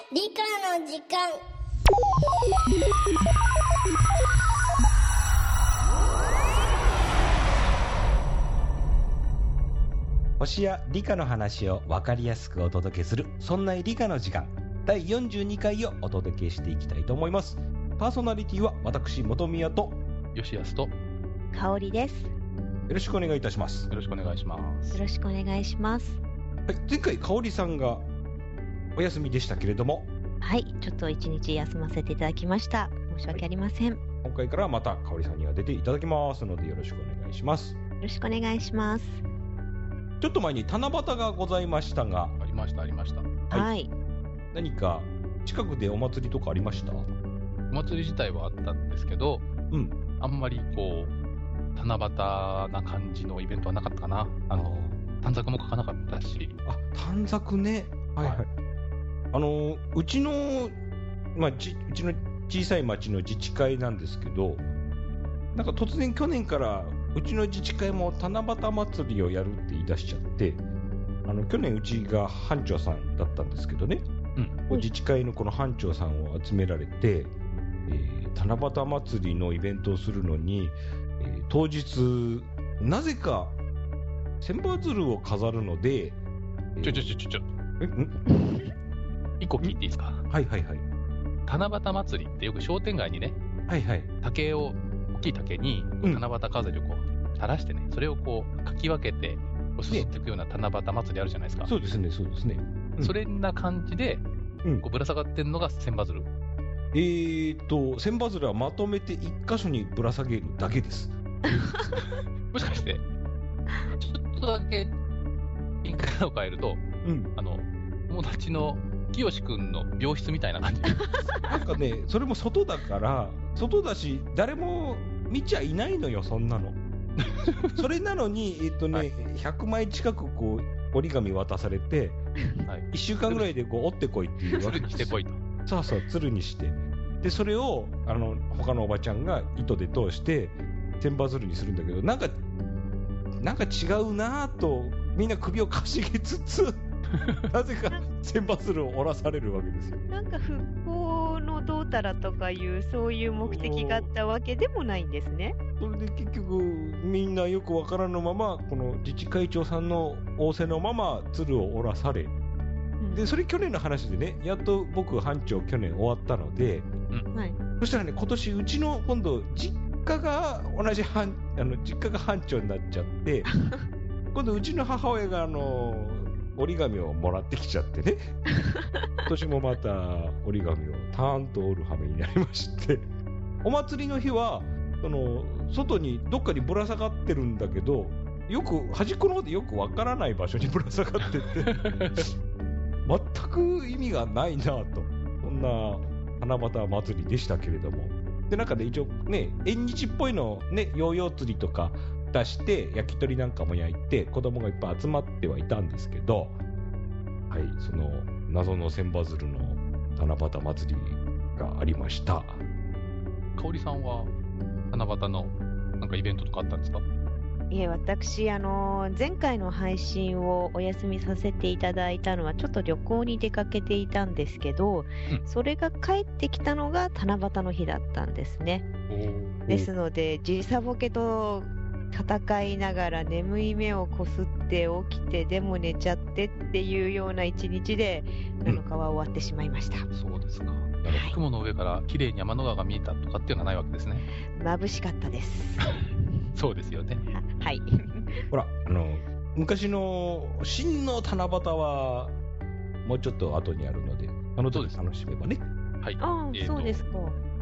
理科の時間。 星や理科の話を分かりやすくお届けする、そんな理科の時間第42回をお届けしていきたいと思います。パーソナリティは私本宮と吉安と香織です。 よろしくお願いいたします。 よろしくお願いします。 よろしくお願いします。 はい、前回香織さんがお休みでしたけれども、 はい、ちょっと一日休ませていただきました。申し訳ありません。 今回からまた香織さんには出ていただきますのでよろしくお願いします。 よろしくお願いします。 ちょっと前に七夕がございましたが、 ありました。 はい。 何か近くでお祭りとかありました？ お祭り自体はあったんですけど、あんまりこう七夕な感じのイベントはなかったかな。短冊も書かなかったし。 短冊ね。はいはい。うちの小さい町の自治会なんですけど、なんか突然去年からうちの自治会も七夕祭りをやるって言い出しちゃって、去年うちが班長さんだったんですけどね、自治会のこの班長さんを集められて、七夕祭りのイベントをするのに、当日なぜか千羽鶴を飾るので、 一個聞いていいですか？ はいはいはい。 七夕祭りってよく商店街にね、 はいはい、 竹を大きい竹に七夕飾りをこう垂らしてね、それをこうかき分けてすすっていくような七夕祭りあるじゃないですか。 そうですねそうですね。 それな感じで、こうぶら下がってんのが千羽鶴。 千羽鶴はまとめて一箇所にぶら下げるだけです。 もしかしてちょっとだけ言い方を変えると、友達の清くんの病室みたいな感じ。 なんかね、それも外だから、外だし誰も見ちゃいないのよそんなの。それなのに100枚近くこう折り紙渡されて、1週間ぐらいでこう折ってこいっていうわけです。 鶴にしてこいと。 そうそう、鶴にして、でそれを他のおばちゃんが糸で通して千羽鶴にするんだけど、なんか違うなぁとみんな首をかしげつつなぜか千羽鶴を折らされるわけですよ。 なんか復興のどうたらとかいうそういう目的があったわけでもないんですね。 それで結局みんなよくわからぬまま、この自治会長さんの仰せのまま鶴を折らされ、でそれ去年の話でね、やっと僕班長去年終わったので、そしたらね、今年うちの今度実家が実家が班長になっちゃって今度うちの母親が折り紙をもらってきちゃってね今年もまた折り紙をターンと折る羽目になりまして、お祭りの日は外にどっかにぶら下がってるんだけど、よく端っこの方でよくわからない場所にぶら下がってて全く意味がないなと、そんな七夕祭りでしたけれども、でなんかね、一応ね、縁日っぽいのね、ヨーヨー釣りとか出して焼き鳥なんかも焼いて子供がいっぱい集まってはいたんですけど、はい、その謎の千羽鶴の七夕祭りがありました。 香織さんは七夕のなんかイベントとかあったんですか？ いえ、私前回の配信をお休みさせていただいたのはちょっと旅行に出かけていたんですけど、それが帰ってきたのが七夕の日だったんですね。ですので時差ボケと戦いながら眠い目をこすって起きて、でも寝ちゃってっていうような一日で7日は終わってしまいました。 そうですか。雲の上から綺麗に天の川が見えたとかっていうのはないわけですね。 眩しかったですそうですよね。 はい。 ほら昔の真の七夕はもうちょっと後にあるので、時楽しめばね。 はい。 そうですか。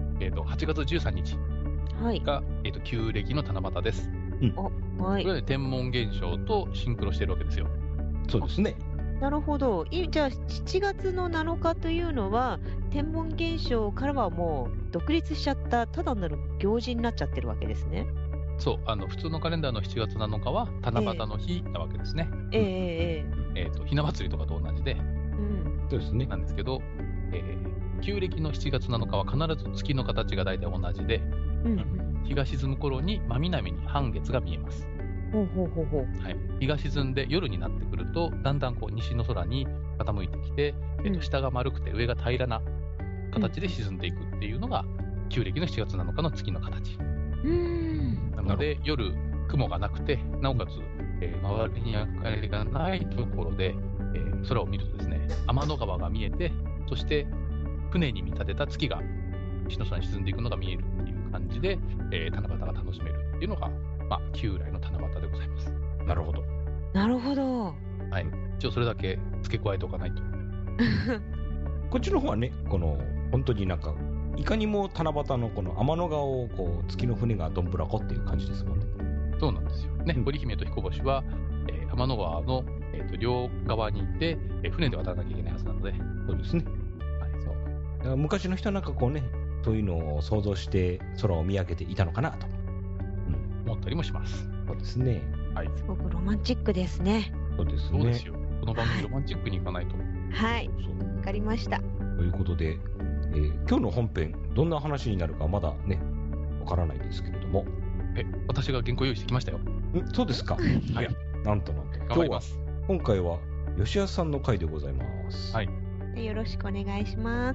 8月13日が、旧暦の七夕です。これで天文現象とシンクロしてるわけですよ。 そうですね。 なるほど。じゃあ7月の7日というのは天文現象からはもう独立しちゃったただなる行事になっちゃってるわけですね。 そう、普通のカレンダーの7月7日は七夕の日なわけですね。ひな祭りとかと同じで、 そうですね。 なんですけど、旧暦の7月7日は必ず月の形が大体同じで、日が沈む頃に真南に半月が見えます。日が沈んで夜になってくると、だんだんこう西の空に傾いてきて、下が丸くて上が平らな形で沈んでいくっていうのが、旧暦の7月7日の月の形。なので、夜、雲がなくて、なおかつ、周りに明かりがないところで、空を見るとですね、天の川が見えて、そして船に見立てた月が西の空に沈んでいくのが見えるっていう感じで、七夕が楽しめるっていうのが、旧来の七夕でございます。 なるほど。 なるほど。 はい。一応それだけ付け加えておかないと。 こっちの方はね、本当になんか、いかにも七夕のこの天の川を月の船がどんぶらこっていう感じですもんね。 そうなんですよ。ね、織姫と彦星は、天の川の、両側にいて、船で渡らなきゃいけないはずなので。 そうですね。はい、そう。だから昔の人はなんかそういうのを想像して空を見上げていたのかなと。 思ったりもします。 そうですね。 はい。すごくロマンチックですね。 そうですね。 そうですよ。この番組ロマンチックにいかないと。 はい。わかりました。 ということで、今日の本編、どんな話になるかまだね、わからないですけれども。 私が原稿用意してきましたよ。 そうですか。はい。なんと。今回は、吉安さんの回でございます。 はい。 よろしくお願いします。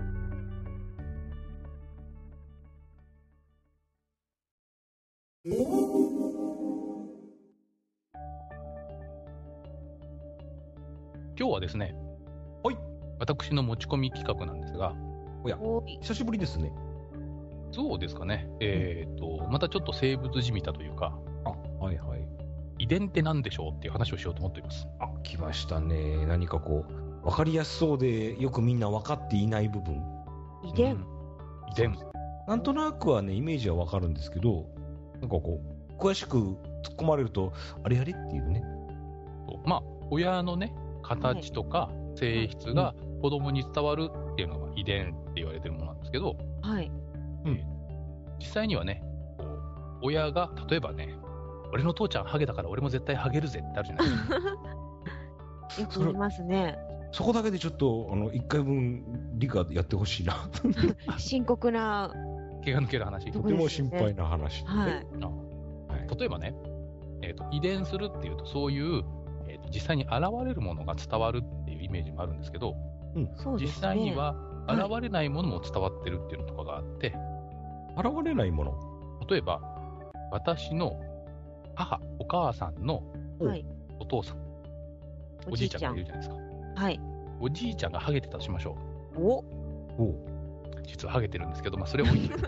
今日はですね、 はい。 私の持ち込み企画なんですが、 おや、久しぶりですね。 そうですかね。またちょっと生物じみたというか、 はいはい。 遺伝って何でしょうっていう話をしようと思っています。 来ましたね。何かわかりやすそうで、よくみんな分かっていない部分。 遺伝。 遺伝。 なんとなくはね、イメージは分かるんですけど、なんか詳しく突っ込まれると、あれっていうね。 親のね、形とか性質が子供に伝わるっていうのが遺伝って言われてるものなんですけど、 はい。 実際にはね、親が、例えばね、俺の父ちゃんハゲだから俺も絶対ハゲるぜってあるじゃないですか。 よく言いますね。 そこだけでちょっと、1回分理科やってほしいな。 深刻な。 毛が抜ける話。 とても心配な話。 はい。 例えばね、遺伝するっていうと、そういう、実際に現れるものが伝わるっていうイメージもあるんですけど、実際には現れないものも伝わってるっていうのとかがあって、 現れないもの。 例えば、私の母、お母さんのお父さん、おじいちゃんがいるじゃないですか。 はい。 おじいちゃんがハゲてたとしましょう。 実はハゲてるんですけど、それを置いて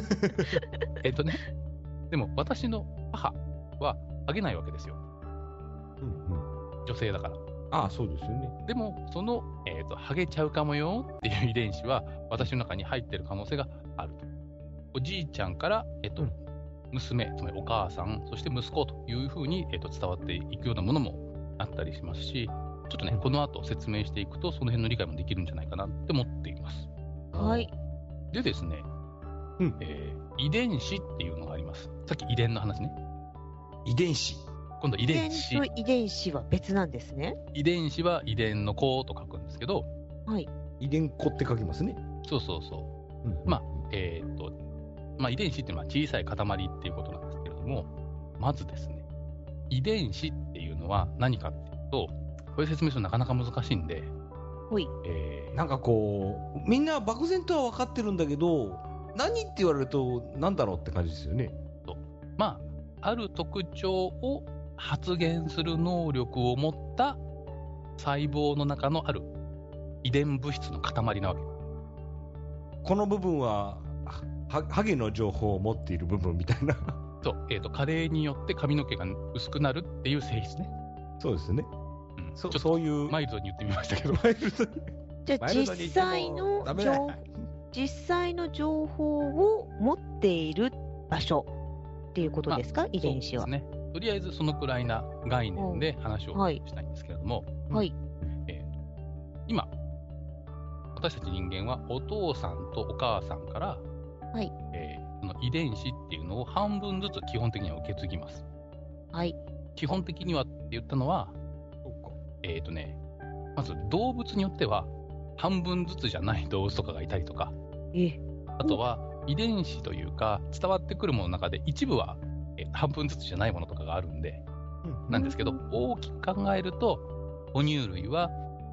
でも私の母はハゲないわけですよ。女性だから。 そうですよね。 でも、その、ハゲちゃうかもよっていう遺伝子は私の中に入ってる可能性があると。おじいちゃんから、娘、つまりお母さん、そして息子というふうに、伝わっていくようなものもあったりしますし、ちょっとね、この後説明していくと、その辺の理解もできるんじゃないかなって思っています。 はい。 でですね、遺伝子っていうのがあります。さっき遺伝の話ね。 遺伝子。 今度遺伝子。 遺伝子は別なんですね。 遺伝子は遺伝の子と書くんですけど、 はい。 遺伝子って書きますね。 そう。遺伝子っていうのは小さい塊っていうことなんですけれども、まずですね、遺伝子っていうのは何かっていうと、これ説明するとなかなか難しいんで、 なんかみんな漠然とは分かってるんだけど、何って言われると何だろうって感じですよね。 ある特徴を発現する能力を持った細胞の中のある遺伝物質の塊なわけ。 この部分はハゲの情報を持っている部分みたいな。 そう、加齢によって髪の毛が薄くなるっていう性質ね。 そうですね。 そういう。マイルドに言ってみましたけど。 じゃあ実際の情報を持っている場所っていうことですか、遺伝子は。 そうですね。とりあえずそのくらいな概念で話をしたいんですけれども、今、私たち人間はお父さんとお母さんから、その遺伝子っていうのを半分ずつ基本的には受け継ぎます。基本的にはって言ったのは、まず動物によっては半分ずつじゃない動物とかがいたりとか、あとは遺伝子というか伝わってくるものの中で一部は半分ずつじゃないものとかがあるんで、なんですけど、大きく考えると哺乳類は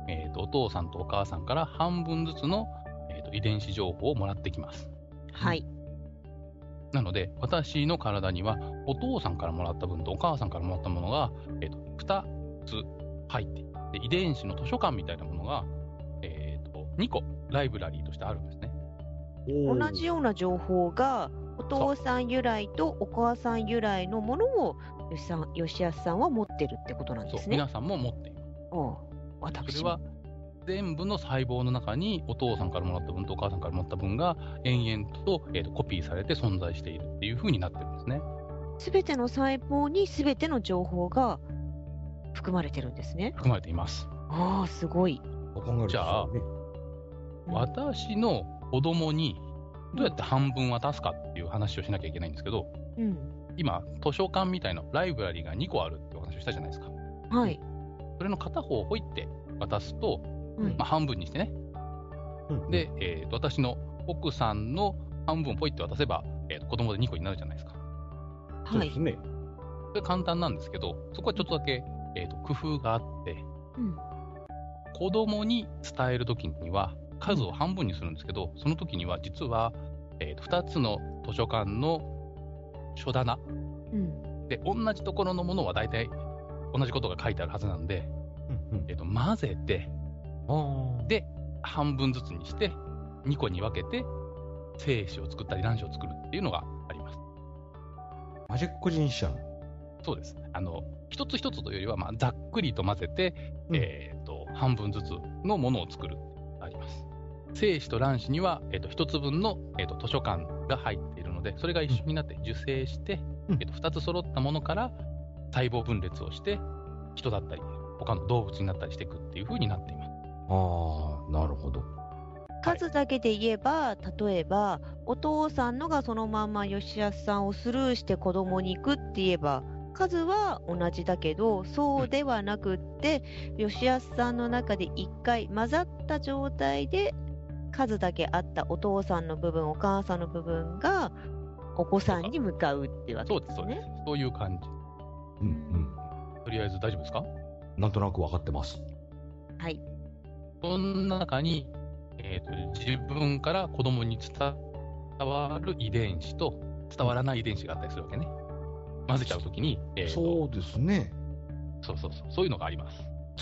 お父さんとお母さんから半分ずつの、遺伝子情報をもらってきます。 はい。 なので、私の体には、お父さんからもらった分とお母さんからもらったものが、2つ入っていて、遺伝子の図書館みたいなものが、2個ライブラリーとしてあるんですね。 同じような情報が、お父さん由来とお母さん由来のものを吉安さんは持ってるってことなんですね。 そう、皆さんも持っています。 私それは全部の細胞の中にお父さんからもらった分とお母さんからもらった分が延々と、コピーされて存在しているっていう風になってるんですね。 すべての細胞にすべての情報が含まれてるんですね。 含まれています。 ああ、すごい。 じゃあ、私の子供にどうやって半分渡すかっていう話をしなきゃいけないんですけど、今、図書館みたいなライブラリーが2個あるってお話をしたじゃないですか。 はい。 それの片方をポイって渡すと、半分にしてね。で、私の奥さんの半分をポイって渡せば、子供で2個になるじゃないですか。 そうですね。 それ簡単なんですけど、そこはちょっとだけ、工夫があって、子供に伝えるときには数を半分にするんですけど、その時には実は、2つの図書館の書棚、で同じところのものは大体同じことが書いてあるはずなんで、混ぜて、で半分ずつにして2個に分けて精子を作ったり卵子を作るっていうのがあります。 マジック人種。 そうです。一つ一つというよりは、ざっくりと混ぜて、半分ずつのものを作るあります。精子と卵子には、1つ分の、図書館が入っているので、それが一緒になって受精して、2つ揃ったものから細胞分裂をして人だったり他の動物になったりしていくっていう風になっています。 ああ、なるほど。 数だけで言えば、例えばお父さんのがそのまま吉安さんをスルーして子供に行くって言えば数は同じだけど、そうではなくって、吉安さんの中で一回混ざった状態で数だけあったお父さんの部分お母さんの部分がお子さんに向かうってわけですね。 そうです。そういう感じ。とりあえず大丈夫ですか？ なんとなく分かってます。 はい。 その中に、自分から子供に伝わる遺伝子と伝わらない遺伝子があったりするわけね。混ぜちゃうときに、 そうですね。 そういうのがあります。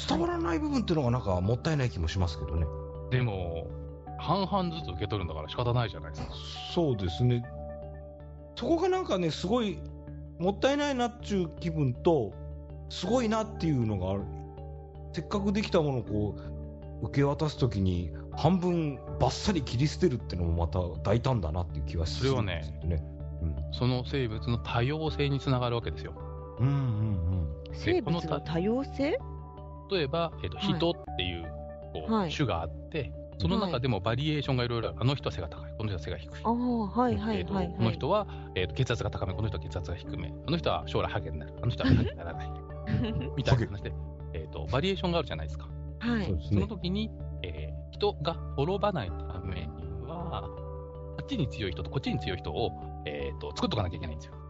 伝わらない部分っていうのがなんかもったいない気もしますけどね。 でも半々ずつ受け取るんだから仕方ないじゃないですか。 そうですね。そこがなんかね、すごいもったいないなっちゅう気分とすごいなっていうのがある。せっかくできたものをこう受け渡すときに半分バッサリ切り捨てるっていうのもまた大胆だなっていう気はするんですよね。それはね、 その生物の多様性につながるわけですよ。 生物の多様性？ 例えば、人っていう、種があって、その中でもバリエーションがいろいろある。あの人は背が高い、この人は背が低い。この人は、血圧が高め、この人は血圧が低め。あの人は将来ハゲになる、あの人はハゲにならない。みたいな話で、バリエーションがあるじゃないですか。その時に、人が滅ばないためには、こっちに強い人とこっちに強い人を、作っとかなきゃいけないんですよ。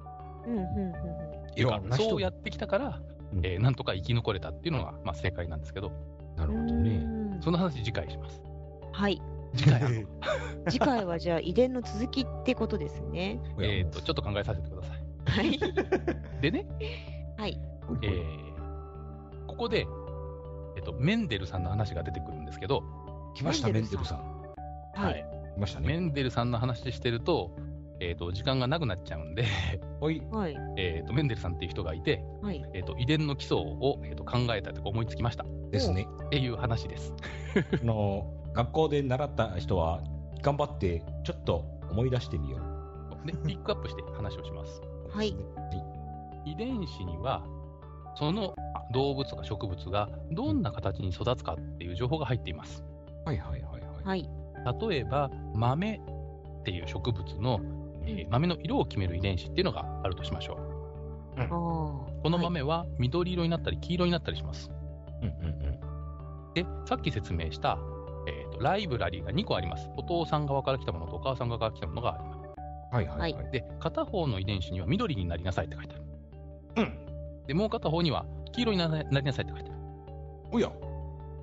そうやってきたから、なんとか生き残れたっていうのが、正解なんですけど。 なるほどね。 その話次回します。 はい。次回はじゃあ遺伝の続きってことですね。 ちょっと考えさせてください。 はい。 でね、 はい。 ここで、メンデルさんの話が出てくるんですけど。 来ました、メンデルさん。 はい。 来ましたね。 メンデルさんの話してると、時間がなくなっちゃうんでメンデルさんっていう人がいて、遺伝の基礎を、考えたとか思いつきましたですねっていう話です学校で習った人は頑張ってちょっと思い出してみようでピックアップして話をします。 はい。 遺伝子にはその動物とか植物がどんな形に育つかっていう情報が入っています。 はい。 例えば豆っていう植物の豆の色を決める遺伝子っていうのがあるとしましょう。この豆は緑色になったり黄色になったりします。で、さっき説明した、ライブラリーが2個あります。お父さん側から来たものとお母さん側から来たものがあります。で、片方の遺伝子には緑になりなさいって書いてある。で、もう片方には黄色になりなさいって書いてある。 おや、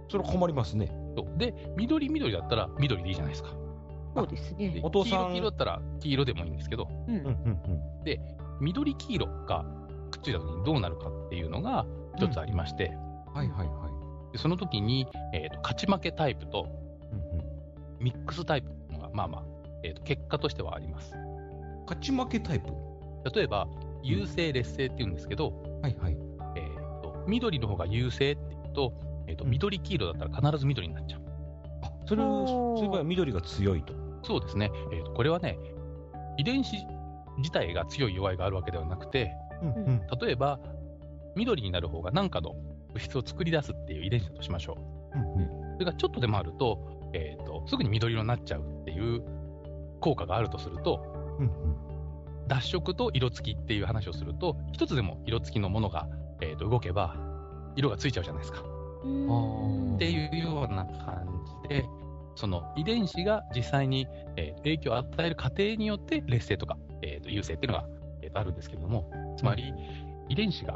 それ困りますね。 そうで、緑だったら緑でいいじゃないですか。 そうですね。 お父さん黄色だったら黄色でもいいんですけど、で、緑黄色がくっついた時にどうなるかっていうのが一つありまして、でその時に、勝ち負けタイプと、ミックスタイプっていうのが、結果としてはあります。 勝ち負けタイプ？ 例えば、優勢劣勢って言うんですけど、緑の方が優勢って言うと、緑黄色だったら必ず緑になっちゃう。 あ、そういう場合は緑が強いと。 そうですね。これはね、遺伝子自体が強い弱いがあるわけではなくて、例えば、緑になる方が何かの物質を作り出すっていう遺伝子だとしましょう。それがちょっとでもあると、すぐに緑色になっちゃうっていう効果があるとすると、脱色と色付きっていう話をすると、一つでも色付きのものが、動けば、色がついちゃうじゃないですか。っていうような感じで、その遺伝子が実際に、影響を与える過程によって劣勢とか、優勢っていうのが、あるんですけれども、つまり遺伝子が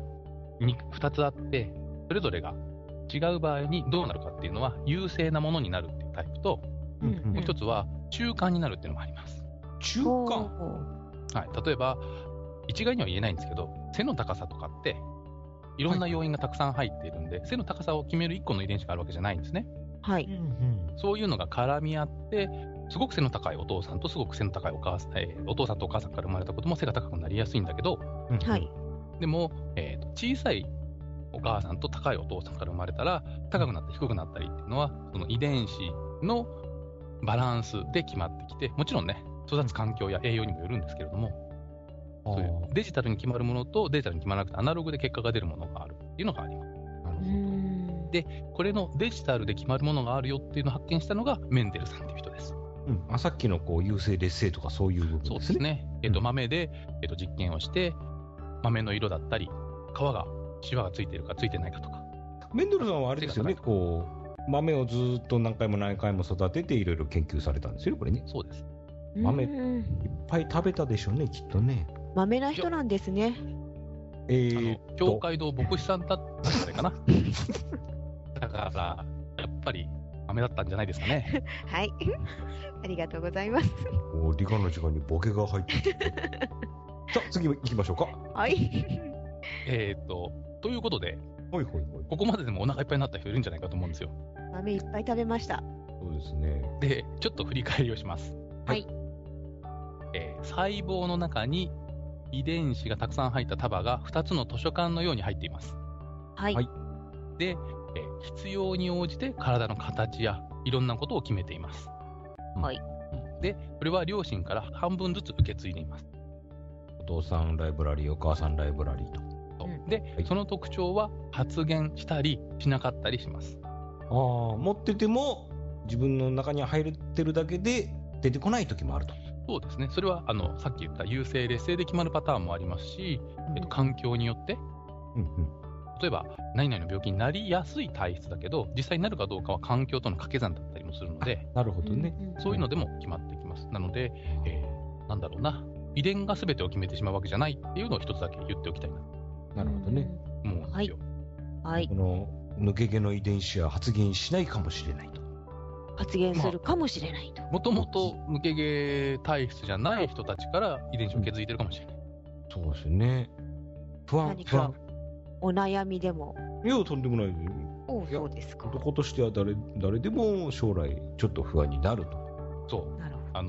2つあって、それぞれが違う場合にどうなるかっていうのは、優勢なものになるっていうタイプと、もう一つは中間になるっていうのもあります。 中間？ はい、例えば、一概には言えないんですけど、背の高さとかって、いろんな要因がたくさん入っているんで、背の高さを決める1個の遺伝子があるわけじゃないんですね。 はい。 そういうのが絡み合って、すごく背の高いお父さんとすごく背の高いお母さん、お父さんとお母さんから生まれた子供も背が高くなりやすいんだけど、 はい。 でも、小さいお母さんと高いお父さんから生まれたら、高くなったり低くなったりっていうのは、その遺伝子のバランスで決まってきて、もちろんね、育つ環境や栄養にもよるんですけれども、そういうデジタルに決まるものとデジタルに決まらなくてアナログで結果が出るものがあるっていうのがあります。 なるほど。 で、これのデジタルで決まるものがあるよっていうのを発見したのがメンデルさんっていう人です。 さっきのこう優勢劣勢とかそういう部分ですね。 そうですね。豆で、実験をして、豆の色だったり、皮が、シワがついてるかついてないかとか。 メンデルさんはあれですよね、こう、豆をずっと何回も育てていろいろ研究されたんですよね、これね。 そうです。 豆いっぱい食べたでしょうね、きっとね。 豆な人なんですね。 教会堂牧師さんだったんじゃないかな。だから、やっぱり豆だったんじゃないですかね。 はい。ありがとうございます。 理科の時間にボケが入ってきて。さあ、次行きましょうか。 はい。 ということで、ここまででもお腹いっぱいになった人いるんじゃないかと思うんですよ。 豆いっぱい食べました。 そうですね。 で、ちょっと振り返りをします。 はい。 細胞の中に遺伝子がたくさん入った束が2つの図書館のように入っています。 はい。 で、必要に応じて体の形やいろんなことを決めています。 はい。 で、これは両親から半分ずつ受け継いでいます。 お父さんライブラリー、お母さんライブラリーと。 で、その特徴は発現したりしなかったりします。 持ってても自分の中に入ってるだけで出てこない時もあると。 そうですね。それはさっき言った優勢劣勢で決まるパターンもありますし、環境によって、例えば何々の病気になりやすい体質だけど、実際になるかどうかは環境との掛け算だったりもするので、 なるほどね。 そういうのでも決まってきます。なので、なんだろうな、遺伝が全てを決めてしまうわけじゃないっていうのを一つだけ言っておきたいな。 なるほどね。 思うんですよ。 はい。 この抜け毛の遺伝子は発現しないかもしれないと。 発現するかもしれないと。 もともと抜け毛体質じゃない人たちから遺伝子を受け継いでるかもしれない。 そうですね。 何かお悩みでも。 いや、とんでもないですよ。 そうですか。 男としては誰でも将来ちょっと不安になると。 そう。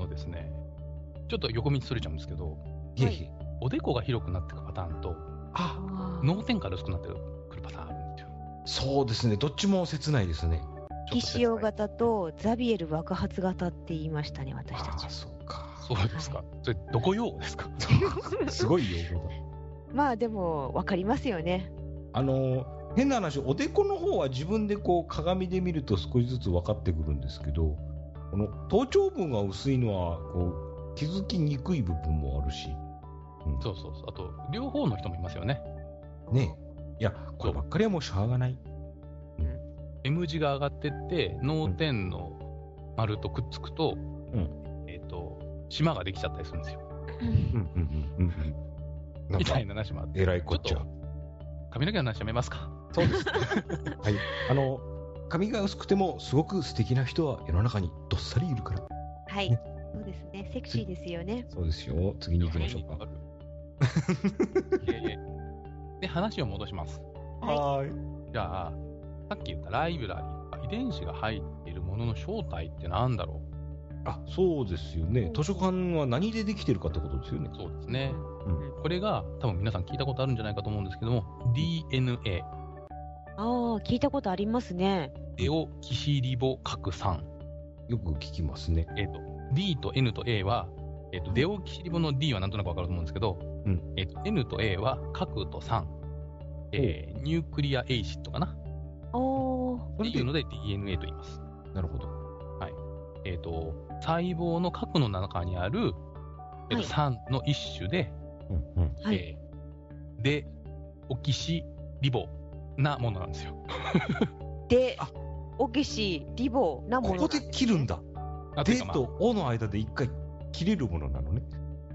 ですね、ちょっと横道それちゃうんですけど、おでこが広くなっていくパターンと、脳天から薄くなってくるパターンあるんですよ。 そうですね。どっちも切ないですね。 皮脂型型とザビエル爆発型って言いましたね、私たち。 そうか。 そうですか。それ、どこ用語ですか？ すごい用語だ。 まあでも、わかりますよね。 変な話、おでこの方は自分でこう鏡で見ると少しずつ分かってくるんですけど、この頭頂部が薄いのはこう気づきにくい部分もあるし。 そう。あと、両方の人もいますよね。 ねえ。いや、こればっかりはもうしゃあがない。 M 字が上がってって、脳天の丸とくっつくと、島ができちゃったりするんですよ。みたいな話もあって。 えらいこっちゃ。 髪の毛の話やめますか？ そうです。はい。 髪が薄くてもすごく素敵な人は世の中にどっさりいるから。 はい、ね、そうですね。セクシーですよね。 そうですよ。次に行きましょうか。 で、話を戻します。 はい。 じゃあ、さっき言ったライブラリーとか遺伝子が入っているものの正体って何だろう？ そうですよね。図書館は何でできてるかってことですよね。 そうですね。これが多分皆さん聞いたことあるんじゃないかと思うんですけども、DNA。 聞いたことありますね。 デオキシリボ核酸。 よく聞きますね。 D と N と A は、デオキシリボの D はなんとなくわかると思うんですけど、N と A は核と酸。ニュークリアエイシットかな。っていうので DNA と言います。 なるほど。 はい。細胞の核の中にある、酸の一種で、デオキシリボなものなんですよ。 デオキシリボなもの。 ここで切るんだ。デとオの間で一回切れるものなのね。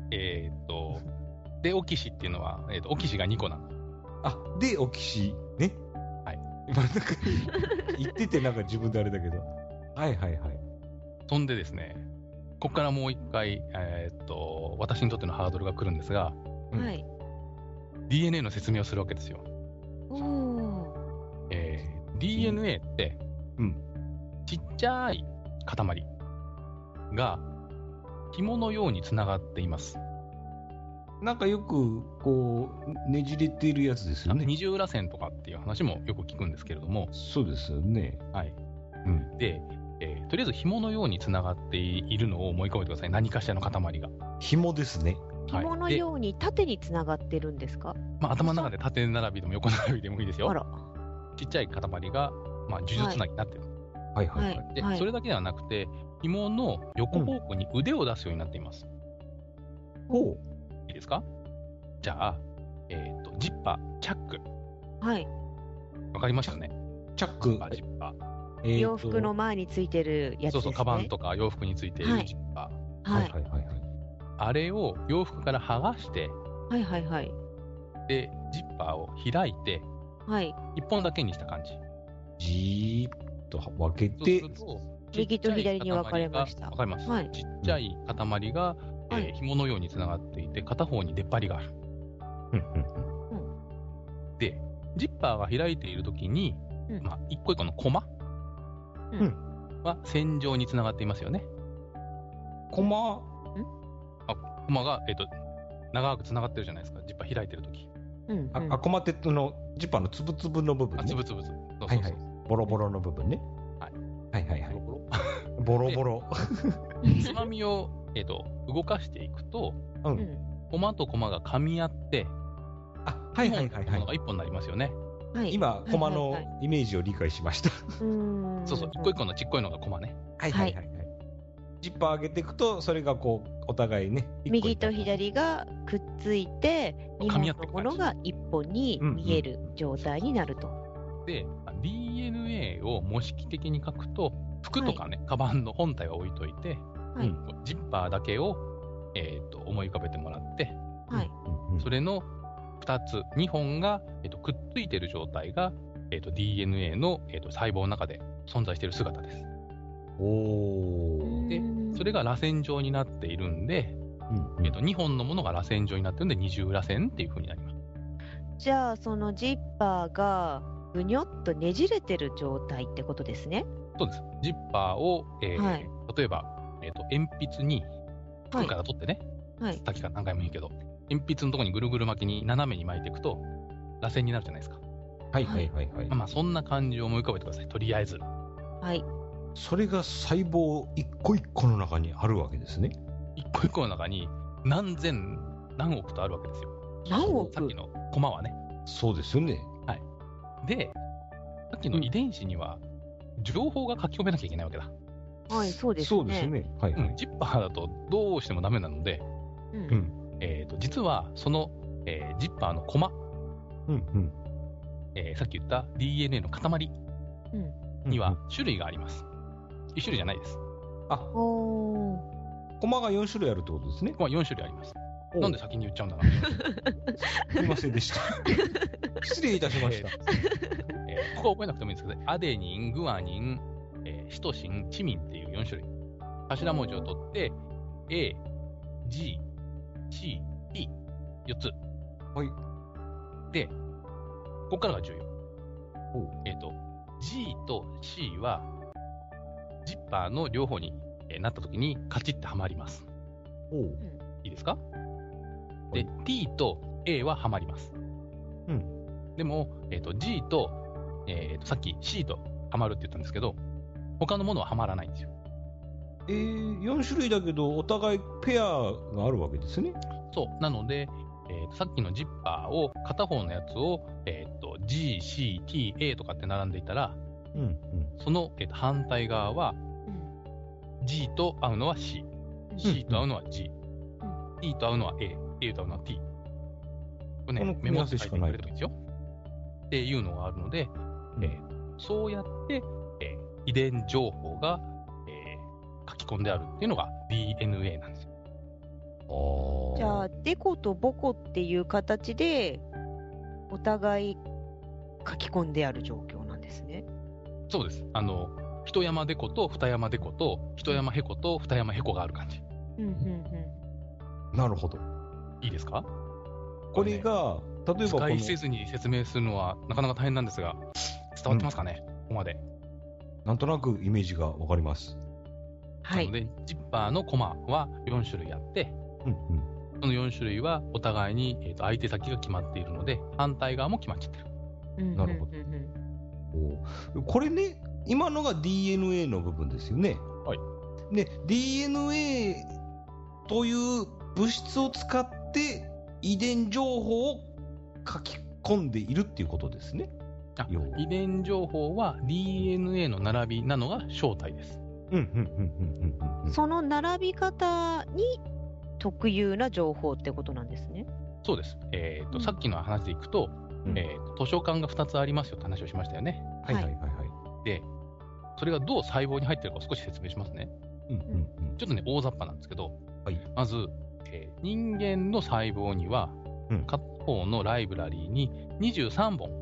デオキシっていうのは、オキシが2個なの。 デオキシね。 はい。 今なんか言っててなんか自分であれだけど。はいはいはい。 そんでですね、ここからもう一回、私にとってのハードルが来るんですが、 はい。 DNA の説明をするわけですよ。DNA って、ちっちゃい塊が紐のようにつながっています。 なんかよくこうねじれているやつですよね。 二重らせんとかっていう話もよく聞くんですけれども。 そうですよね。 はい。で、とりあえず紐のようにつながっているのを思い浮かべてください。何かしらの塊が。 紐ですね。 紐のように縦につながってるんですか？ 頭の中で縦並びでも横並びでもいいですよ。ちっちゃい塊が、呪術つなぎになってる。 はいはいはい。 で、それだけではなくて、紐の横方向に腕を出すようになっています。いいですか？じゃあ、ジッパー、チャック。 はい。 わかりましたよね。 チャック。 ジッパー。洋服の前についてるやつですね。 そう、カバンとか洋服についているジッパー。 はい。 あれを洋服から剥がして、で、ジッパーを開いて、一本だけにした感じ。 じーっと分けて、 右と左に分かれました。 わかります。ちっちゃい塊が、紐のようにつながっていて、片方に出っ張りがある。で、ジッパーが開いているときに、一個一個のコマは線状につながっていますよね。 コマが、長くつながってるじゃないですか。ジッパー開いてるとき。 コマってジッパーのつぶつぶの部分ね。 つぶつぶ。 ボロボロの部分ね。ボロボロ。 つまみを、動かしていくと、コマとコマが噛み合って、ものが一本になりますよね。 今、コマのイメージを理解しました。 そう、一個一個のちっこいのがコマね。 ジッパー上げていくと、それがこう、お互いね。 右と左がくっついて、2本のものが1本に見える状態になると。 で、DNA を模式的に書くと、服とかね、カバンの本体は置いといて、ジッパーだけを、思い浮かべてもらって、それの2本が、くっついている状態が、DNA の、細胞の中で存在している姿です。で、それが螺旋状になっているんで、2本のものが螺旋状になっているんで、二重螺旋っていう風になります。じゃあ、そのジッパーがぐにょっとねじれてる状態ってことですね。 そうです。ジッパーを、例えば、鉛筆に、服から取ってね、さっきから何回も言うけど、鉛筆のところにぐるぐる巻きに斜めに巻いていくと、螺旋になるじゃないですか。そんな感じを思い浮かべてください、とりあえず。 それが細胞一個一個の中にあるわけですね。 一個一個の中に何億とあるわけですよ。 何億？ さっきのコマはね。 そうですよね。 で、さっきの遺伝子には情報が書き込めなきゃいけないわけだ。 そうですね。 ジッパーだとどうしてもダメなので、実はその、ジッパーのコマ、さっき言った DNA の塊には種類があります。1種類じゃないです。 コマが4種類あるってことですね。 4種類あります。なんで先に言っちゃうんだな。 すいませんでした。失礼いたしました。 ここは覚えなくてもいいんですけど、アデニン、グアニン、シトシン、チミンっていう4種類。頭文字を取って、A、G、C、T、4つ。 はい。 で、ここからが重要。G と C は、ジッパーの両方になった時にカチッとはまります。いいですか？で、T と A ははまります。 うん。 でも、G と、さっき C とはまるって言ったんですけど、他のものははまらないんですよ。 4種類だけど、お互いペアがあるわけですね。 そう。なので、さっきのジッパーを、片方のやつを、G、C、T、A とかって並んでいたら、 うんうん、 その、反対側は、G と合うのは C、C と合うのは G、T と合うのは A、A と合うのは T。これね、メモって書いてくれるといいですよ。っていうのがあるので、そうやって、遺伝情報が、書き込んであるっていうのが DNA なんですよ。 じゃあ、デコとボコっていう形で、お互い書き込んである状況なんですね。 そうです。一山デコと二山デコと、一山ヘコと二山ヘコがある感じ。 なるほど。 いいですか？ これが、例えば使いせずに説明するのはなかなか大変なんですが、伝わってますかね、ここまで。 なんとなくイメージがわかります。 なので、ジッパーのコマは4種類あって、その4種類はお互いに、相手先が決まっているので、反対側も決まっちゃってる。 なるほど。これね、今のが DNA の部分ですよね。 はい。 で、DNA という物質を使って遺伝情報を書き込んでいるっていうことですね。 遺伝情報は DNA の並びなのが正体です。 その並び方に特有な情報ってことなんですね。 そうです。さっきの話でいくと、図書館が2つありますよって話をしましたよね。 はいはいはいはい。 で、それがどう細胞に入ってるかを少し説明しますね。ちょっとね、大雑把なんですけど、まず、人間の細胞には、片方のライブラリーに23本、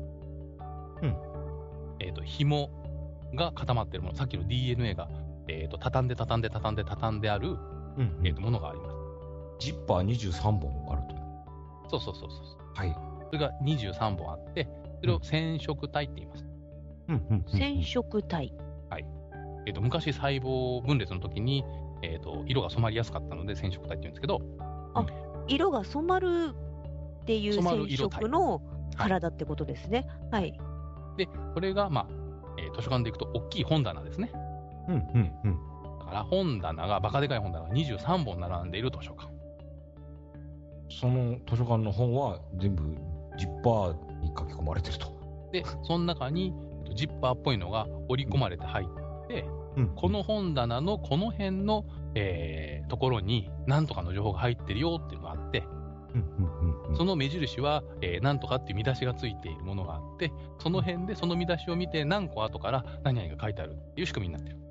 紐が固まっているもの、さっきの DNA が、畳んである、ものがあります。 ジッパー23本あると。そう。 はい。 それが23本あって、それを染色体って言います。 染色体。 はい。昔細胞分裂の時に、色が染まりやすかったので染色体って言うんですけど。 色が染まるっていう染色の体ってことですね。はい。 で、これが、図書館で行くと大きい本棚ですね。だから本棚が、バカでかい本棚が23本並んでいる図書館。 その図書館の本は全部ジッパーに書き込まれてると。 で、その中にジッパーっぽいのが織り込まれて入って、この本棚のこの辺の、ところに何とかの情報が入ってるよっていうのがあって、その目印は、何とかっていう見出しがついているものがあって、その辺でその見出しを見て何個後から何々が書いてあるっていう仕組みになってる。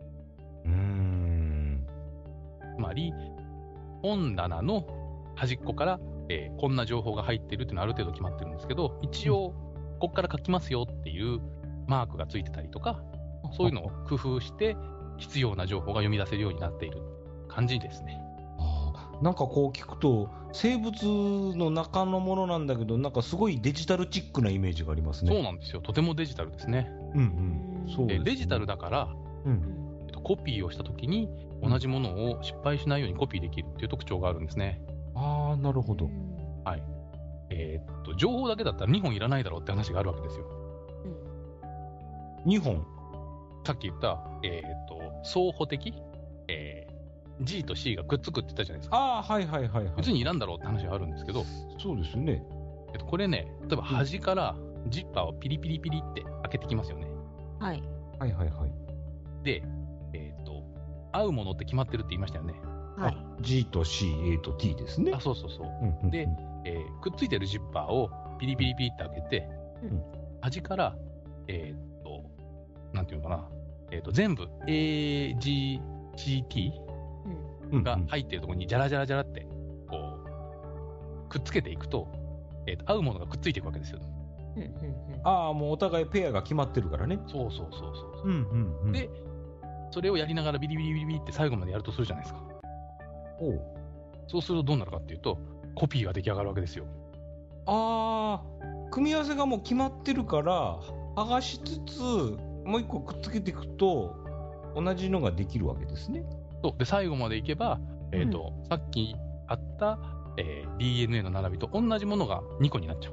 つまり、本棚の端っこから、こんな情報が入ってるっていうのはある程度決まってるんですけど、一応、ここから書きますよっていうマークがついてたりとか、そういうのを工夫して必要な情報が読み出せるようになっている感じですね。 なんかこう聞くと生物の中のものなんだけど、なんかすごいデジタルチックなイメージがありますね。 そうなんですよ。とてもデジタルですね。 そうですね。 デジタルだから、コピーをしたときに同じものを失敗しないようにコピーできるっていう特徴があるんですね。 なるほど。 はい。情報だけだったら2本いらないだろうって話があるわけですよ。2本？さっき言った、相補的、G と C がくっつくって言ったじゃないですか。 はい。 別にいらんだろうって話があるんですけど。 そうですね。 これね、例えば端からジッパーをピリピリピリって開けてきますよね。 はい。 で、合うものって決まってるって言いましたよね。 はい。 G と C、A と T ですね。 そう。で、くっついてるジッパーをピリピリピリって開けて、端から、なんていうのかな、全部 A、G、C、T が入ってるところにジャラジャラって、こう、くっつけていくと、合うものがくっついていくわけですよ。 ああ、もうお互いペアが決まってるからね。 そう。 で、 それをやりながらビリビリビリビリって最後までやるとするじゃないですか。そうするとどうなるかっていうと、コピーが出来上がるわけですよ。 ああ、組み合わせがもう決まってるから、剥がしつつ、もう一個くっつけていくと、同じのができるわけですね。 そう。で、最後までいけば、さっきあった、DNA の並びと同じものが2個になっちゃう。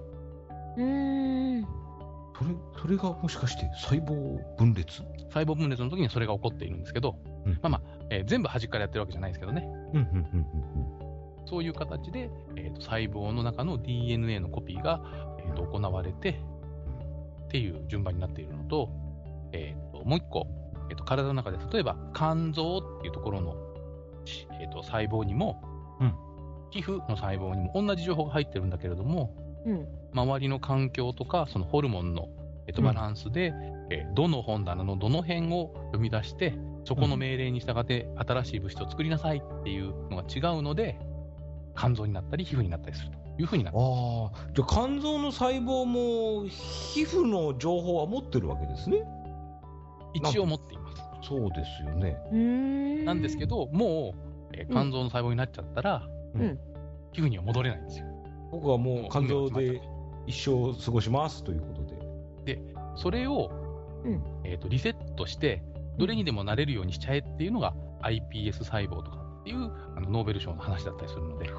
それがもしかして細胞分裂の時にそれが起こっているんですけど、全部端からやってるわけじゃないですけどね。そういう形で、細胞の中の DNA のコピーが、行われて、っていう順番になっているのと、もう一個、体の中で例えば肝臓っていうところの、細胞にも、皮膚の細胞にも同じ情報が入ってるんだけれども、周りの環境とかそのホルモンの、バランスで、どの本棚のどの辺を読み出してそこの命令に従って新しい物質を作りなさいっていうのが違うので、肝臓になったり皮膚になったりするというふうになっています。 じゃあ肝臓の細胞も皮膚の情報は持ってるわけですね。 一応持っています。 そうですよね。 なんですけど、もう、肝臓の細胞になっちゃったら、皮膚には戻れないんですよ。 僕はもう肝臓で一生過ごしますということで。 で、それを、リセットして、どれにでもなれるようにしちゃえっていうのが iPS 細胞とかっていうノーベル賞の話だったりするので。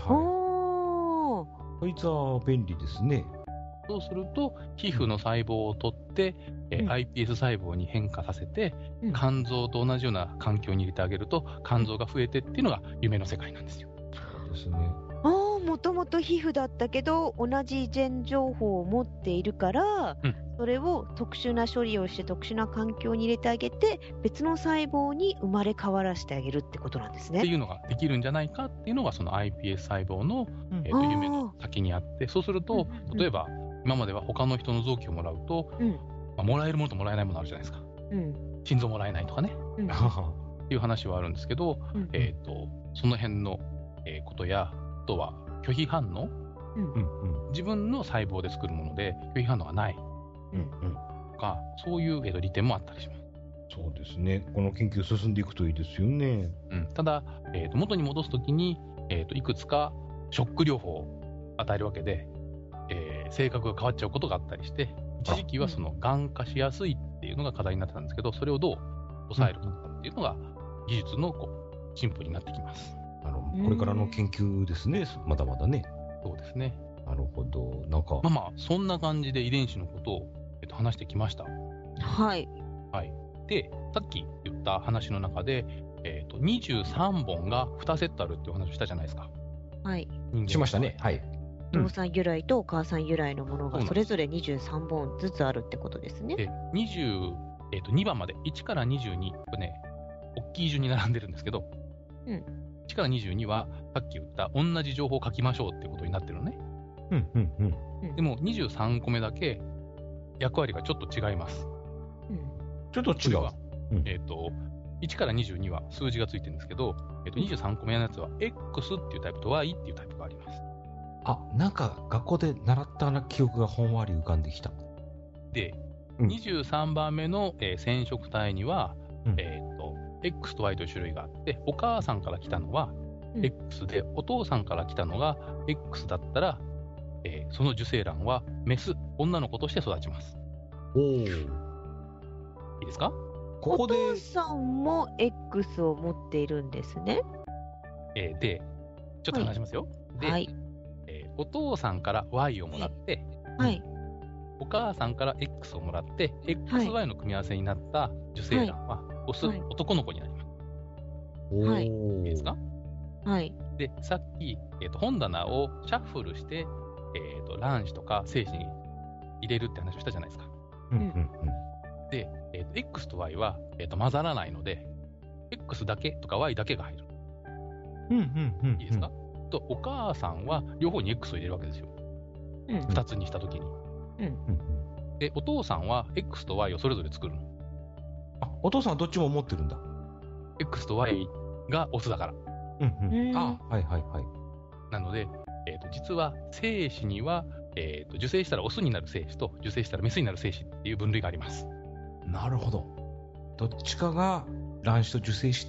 こいつは便利ですね。 そうすると、皮膚の細胞を取って、iPS 細胞に変化させて、肝臓と同じような環境に入れてあげると、肝臓が増えてっていうのが夢の世界なんですよ。 そうですね。 もともと皮膚だったけど同じ遺伝情報を持っているから、それを特殊な処理をして特殊な環境に入れてあげて別の細胞に生まれ変わらせてあげるってことなんですね。 っていうのができるんじゃないかっていうのがその iPS 細胞の、夢の先にあって、そうすると、例えば今までは他の人の臓器をもらうと、もらえるものともらえないものあるじゃないですか。心臓もらえないとかね、っていう話はあるんですけど、その辺の、ことや、あとは拒否反応、自分の細胞で作るもので拒否反応がないとか、そういう、利点もあったりします。 そうですね。この研究進んでいくといいですよね。 ただ、元に戻すときに、いくつかショック療法を与えるわけで、性格が変わっちゃうことがあったりして、一時期はそのがん化しやすいっていうのが課題になってたんですけど、それをどう抑えるかっていうのが技術の進歩になってきます。 これからの研究ですね。まだまだね。 そうですね。 なるほど。なんかそんな感じで遺伝子のことを、話してきました。 はい。 で、さっき言った話の中で、23本が2セットあるっていう話をしたじゃないですか。 しましたね。 お父さん由来とお母さん由来のものがそれぞれ23本ずつあるってことですね。 で、2番まで、1から22、これね、大きい順に並んでるんですけど、1から22は、さっき言った同じ情報を書きましょうってことになってるのね。でも、23個目だけ、役割がちょっと違います。 ちょっと違う。 1から22は数字がついてるんですけど、23個目のやつは X っていうタイプと Y っていうタイプがあります。 なんか学校で習った記憶がほんわり浮かんできた。 で、23番目の、染色体には、X と Y という種類があって、お母さんから来たのは X で、お父さんから来たのが X だったら、その受精卵はメス、女の子として育ちます。いいですか？ ここでお父さんも X を持っているんですね。 で、ちょっと話しますよ。で、お父さんから Y をもらって、お母さんから X をもらって、XY の組み合わせになった受精卵は、オス、男の子になります。いいですか？で、さっき、本棚をシャッフルして、卵子とか精子に入れるって話をしたじゃないですか。で、X と Y は、混ざらないので、X だけとか Y だけが入る。いいですか？と、お母さんは両方に X を入れるわけですよ。2つにしたときに。で、お父さんは X と Y をそれぞれ作るの。 お父さんはどっちも持ってるんだ。 X と Y がオスだから。 なので、実は精子には受精したらオスになる精子と受精したらメスになる精子っていう分類があります。 なるほど。どっちかが卵子と受精して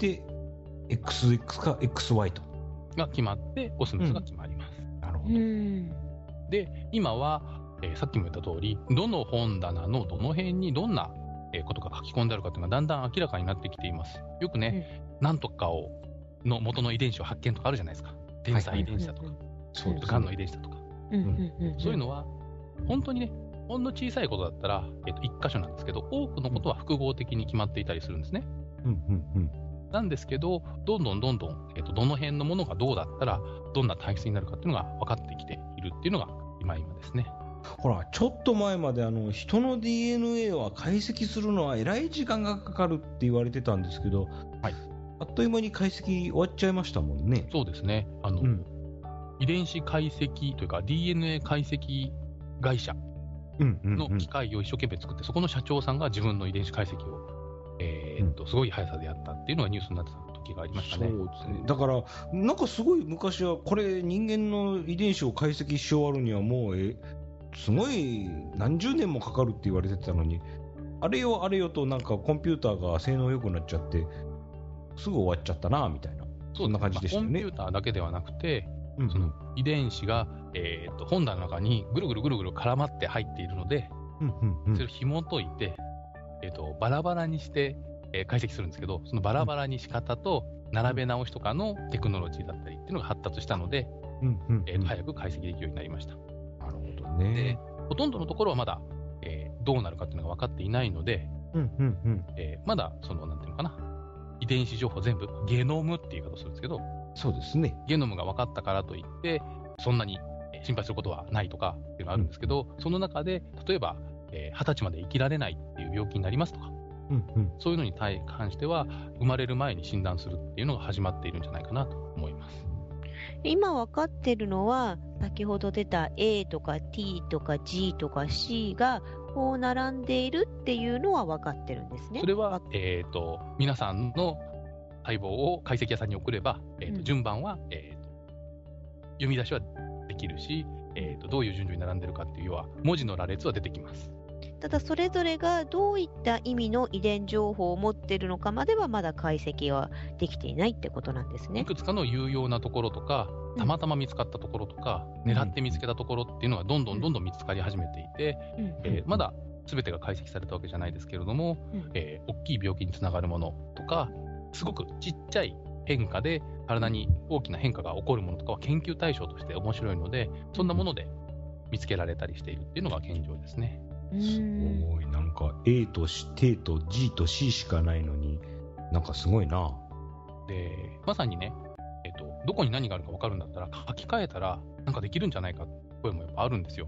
XX か XY とが決まってオスメスが決まります。 なるほど。 で今は、さっきも言った通りどの本棚のどの辺にどんなことが書き込んであるかというのがだんだん明らかになってきています。よくね、なんとかの元の遺伝子を発見とかあるじゃないですか。天才遺伝子だとか、がんの遺伝子だとか、そういうのは本当にね、ほんの小さいことだったら、1箇所なんですけど、多くのことは複合的に決まっていたりするんですね。なんですけど、どんどん、どの辺のものがどうだったら、どんな体質になるかっていうのが分かってきているっていうのが今ですね。 ほら、ちょっと前まで人の DNA は解析するのはえらい時間がかかるって言われてたんですけど、はい、あっという間に解析終わっちゃいましたもんね。 そうですね。遺伝子解析というか DNA 解析会社の機械を一生懸命作って、そこの社長さんが自分の遺伝子解析を、すごい速さでやったっていうのがニュースになってた時がありましたね。 そうですね。だからなんかすごい昔はこれ人間の遺伝子を解析し終わるにはもうすごい何十年もかかるって言われてたのに、あれよとなんかコンピューターが性能良くなっちゃってすぐ終わっちゃったなみたいな、そんな感じでしたよね。 コンピューターだけではなくて、その遺伝子が、本棚の中にぐるぐる絡まって入っているので、それを紐解いて、バラバラにして、解析するんですけど、そのバラバラに仕方と並べ直しとかのテクノロジーだったりっていうのが発達したので、早く解析できるようになりました。 なるほどね。 で、ほとんどのところはまだ、どうなるかっていうのが分かっていないので、まだなんていうのかな、遺伝子情報全部ゲノムっていう言い方をするんですけど、 そうですね。 ゲノムが分かったからといってそんなに心配することはないとかっていうのがあるんですけど、その中で例えば20歳まで生きられないっていう病気になりますとか、そういうのに関しては生まれる前に診断するっていうのが始まっているんじゃないかなと思います。 今分かっているのは先ほど出た A とか T とか G とか C がこう並んでいるっていうのは分かってるんですね。 それは、皆さんの細胞を解析屋さんに送れば、順番は、読み出しはできるし、どういう順序に並んでるかっていう要は文字の羅列は出てきます。 ただそれぞれがどういった意味の遺伝情報を持っているのかまではまだ解析はできていないってことなんですね。 いくつかの有用なところとか、たまたま見つかったところとか、狙って見つけたところっていうのがどんどん見つかり始めていて、まだ全てが解析されたわけじゃないですけれども、大きい病気につながるものとか、すごくちっちゃい変化で体に大きな変化が起こるものとかは研究対象として面白いので、そんなもので見つけられたりしているっていうのが現状ですね。 すごい。なんか A と T と G と C しかないのになんかすごいな。 で、まさにね、どこに何があるか分かるんだったら書き換えたらなんかできるんじゃないかって声もやっぱあるんですよ。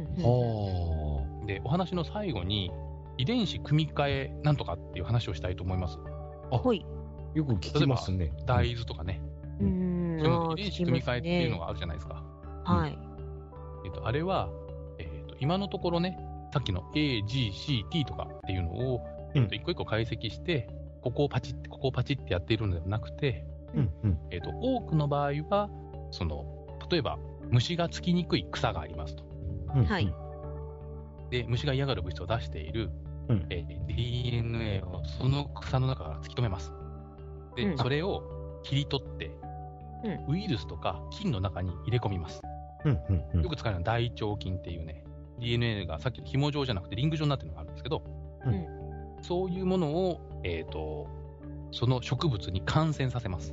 で、お話の最後に遺伝子組み換えなんとかっていう話をしたいと思います。 はい。 よく聞きますね。 大豆とかね。その遺伝子組み換えっていうのがあるじゃないですか。 はい。 あれは、今のところね、さっきの A、G、C、T とかっていうのを、一個一個解析して、ここをパチってやっているのではなくて、多くの場合は、例えば、虫がつきにくい草がありますと。 はい。 で、虫が嫌がる物質を出している、DNA をその草の中から突き止めます。で、それを切り取って、ウイルスとか菌の中に入れ込みます。よく使うのは大腸菌っていうね、DNA がさっきの紐状じゃなくてリング状になってるのがあるんですけど、そういうものを、その植物に感染させます。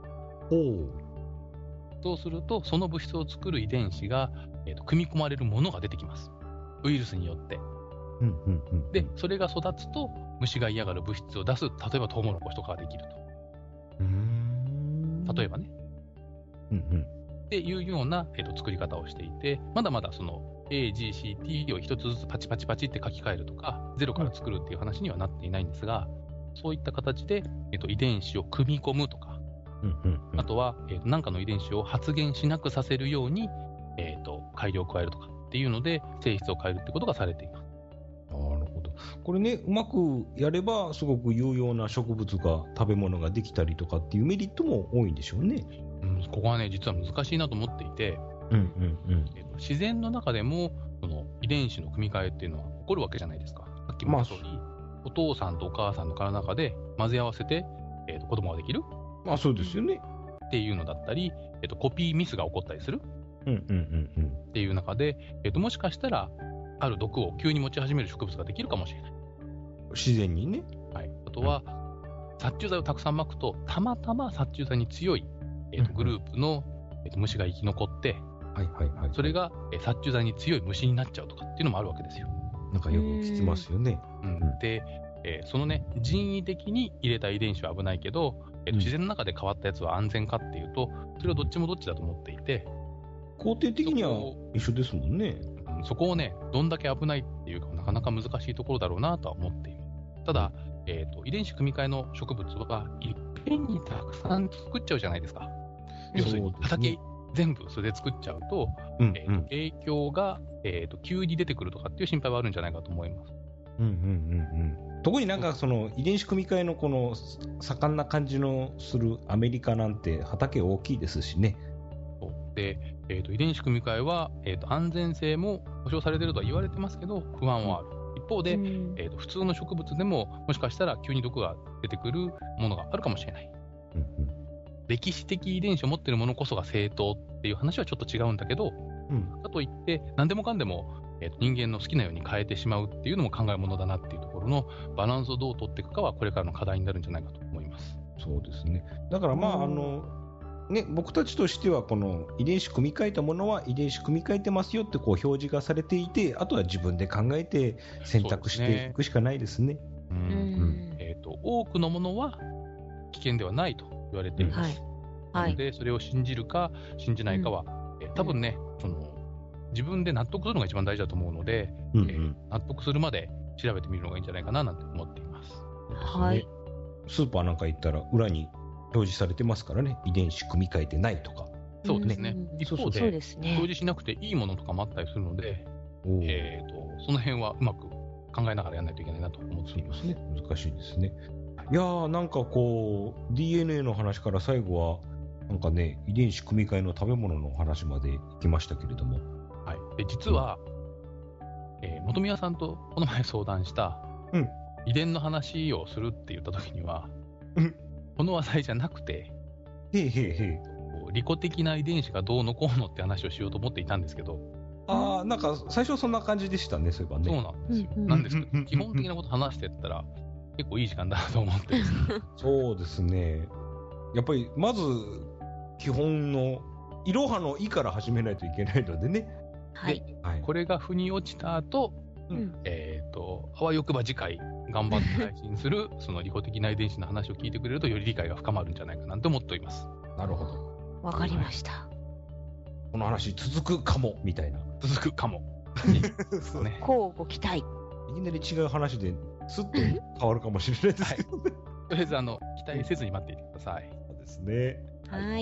そうすると、その物質を作る遺伝子が、組み込まれるものが出てきます。ウイルスによって。で、それが育つと、虫が嫌がる物質を出す、例えばトウモロコシとかができると。例えばね。っていうような、作り方をしていて、まだまだその A、G、C、T を一つずつパチパチって書き換えるとか、ゼロから作るっていう話にはなっていないんですが、そういった形で、遺伝子を組み込むとか、あとは、何かの遺伝子を発現しなくさせるように、改良を加えるとかっていうので、性質を変えるってことがされています。 なるほど。これね、うまくやれば、すごく有用な植物が、食べ物ができたりとかっていうメリットも多いんでしょうね。 ここはね、実は難しいなと思っていて、 自然の中でもその遺伝子の組み換えっていうのは起こるわけじゃないですか。さっきも言った通り、お父さんとお母さんの体の中で混ぜ合わせて、子供ができる。 そうですよね。 っていうのだったり、コピーミスが起こったりする。っていう中で、もしかしたらある毒を急に持ち始める植物ができるかもしれない。 自然にね。 はい。あとは、殺虫剤をたくさん撒くと、たまたま殺虫剤に強い、グループの、虫が生き残って、それが、殺虫剤に強い虫になっちゃうとかっていうのもあるわけですよ。 なんかよく聞きますよね。 で、そのね、人為的に入れた遺伝子は危ないけど、自然の中で変わったやつは安全かっていうと、それはどっちもどっちだと思っていて、 肯定的には一緒ですもんね。 そこをね、どんだけ危ないっていうか、なかなか難しいところだろうなとは思っています。ただ、遺伝子組み換えの植物はいっぺんにたくさん作っちゃうじゃないですか。要するに、畑全部それで作っちゃうと、影響が、急に出てくるとかっていう心配はあるんじゃないかと思います。 特になんかその遺伝子組み換えのこの盛んな感じのするアメリカなんて畑大きいですしね。 で、遺伝子組み換えは、安全性も保証されているとは言われてますけど、不安はある。一方で、普通の植物でももしかしたら急に毒が出てくるものがあるかもしれない。歴史的遺伝子を持っているものこそが正当っていう話はちょっと違うんだけど、かといって何でもかんでも、人間の好きなように変えてしまうっていうのも考えものだなっていうところのバランスをどう取っていくかはこれからの課題になるんじゃないかと思います。 そうですね。だから僕たちとしてはこの遺伝子組み換えたものは遺伝子組み換えてますよってこう表示がされていて、あとは自分で考えて選択していくしかないですね。 多くのものは危険ではないと言われています。なのでそれを信じるか信じないかは、多分ね、自分で納得するのが一番大事だと思うので、納得するまで調べてみるのがいいんじゃないかななんて思っています。 スーパーなんか行ったら裏に表示されてますからね、遺伝子組み換えてないとか。 そうですね。一方で、表示しなくていいものとかもあったりするので、その辺はうまく考えながらやらないといけないなと思っていますね。 難しいですね。いやー、なんかこう DNA の話から最後はなんかね、遺伝子組み換えの食べ物の話まで行きましたけれども、 で実は、本宮さんとこの前相談した、遺伝の話をするって言った時には、この話題じゃなくて、利己的な遺伝子がどうのこうのって話をしようと思っていたんですけど、 なんか最初そんな感じでしたね、そういえばね。 そうなんですよ。なんですけど、基本的なこと話してったら結構いい時間だなと思ってですね。 そうですね。やっぱりまず基本のいろはの「い」から始めないといけないのでね。 これが腑に落ちた後、あわよくば次回頑張って配信するその利己的な遺伝子の話を聞いてくれるとより理解が深まるんじゃないかなと思っております。 なるほど。 わかりました。 この話続くかもみたいな。 続くかも。 こうご期待。 いきなり違う話ですっと変わるかもしれないですけどね。 とりあえず期待せずに待っていてください。 そうですね。 はい。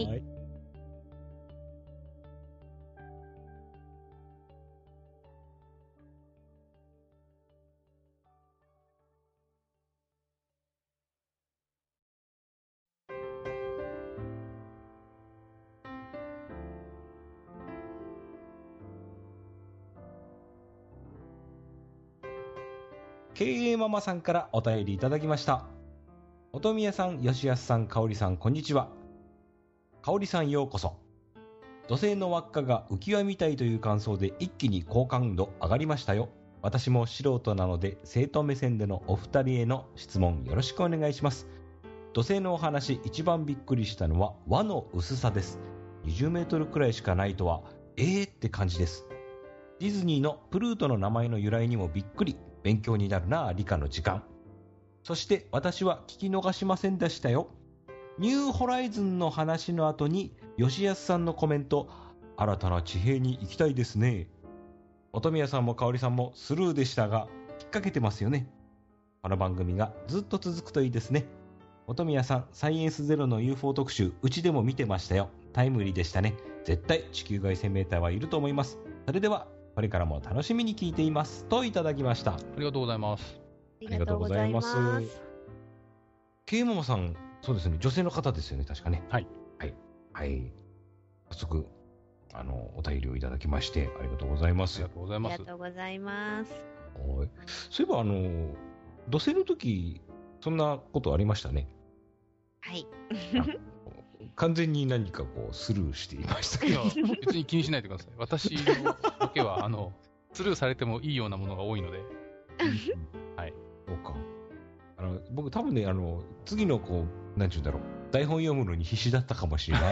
経営ママさんからお便りいただきました。本宮さん、吉安さん、香織さん、こんにちは。香織さん、ようこそ。土星の輪っかが浮き輪みたいという感想で一気に好感度上がりましたよ。私も素人なので生徒目線でのお二人への質問よろしくお願いします。土星のお話、一番びっくりしたのは輪の薄さです。20メートルくらいしかないとはって感じです。ディズニーのプルートの名前の由来にもびっくり。勉強になるな、理科の時間。そして私は聞き逃しませんでしたよ。ニューホライズンの話の後に吉安さんのコメント、新たな地平に行きたいですね。本宮さんも香織さんもスルーでしたが引っ掛けてますよね。この番組がずっと続くといいですね。本宮さん、サイエンスゼロの UFO 特集、うちでも見てましたよ。タイムリーでしたね。絶対地球外生命体はいると思います。それではこれからも楽しみに聞いていますといただきました。 ありがとうございます。 ありがとうございます。 ケイママさん、そうですね、女性の方ですよね、確かね。 はい。 早速、 お便りをいただきまして、ありがとうございます。 ありがとうございます。 ありがとうございます。 はい。そういえば、土星の時、そんなことありましたね。 はい。 完全に何かこう、スルーしていましたけど。 別に気にしないでください。私のボケは、スルーされてもいいようなものが多いので。はい。 そうか。僕多分ね、次のこう、なんちゅうんだろう、台本読むのに必死だったかもしれない。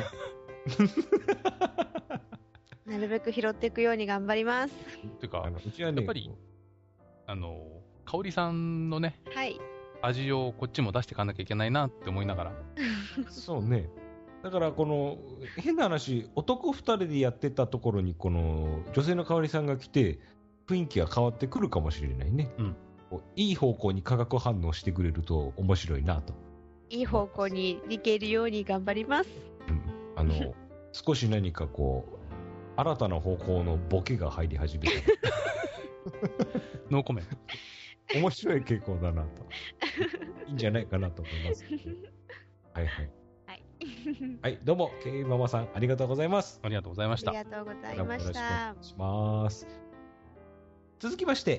なるべく拾っていくように頑張ります。 ていうか、 うちはね、 やっぱり、香織さんのね、 はい。 味をこっちも出していかなきゃいけないなって思いながら。 そうね。だから、変な話、男二人でやってたところに、女性の香織さんが来て、雰囲気が変わってくるかもしれないね。 うん。 いい方向に化学反応してくれると面白いなと。 いい方向に行けるように頑張ります。 うん。少し何かこう、新たな方向のボケが入り始めた。 ノーコメント。 面白い傾向だなと。いいんじゃないかなと思います。はいはい。 はい。 はい、どうも、ケイママさん、ありがとうございます。 ありがとうございました。 ありがとうございました。 よろしくお願いします。続きまして、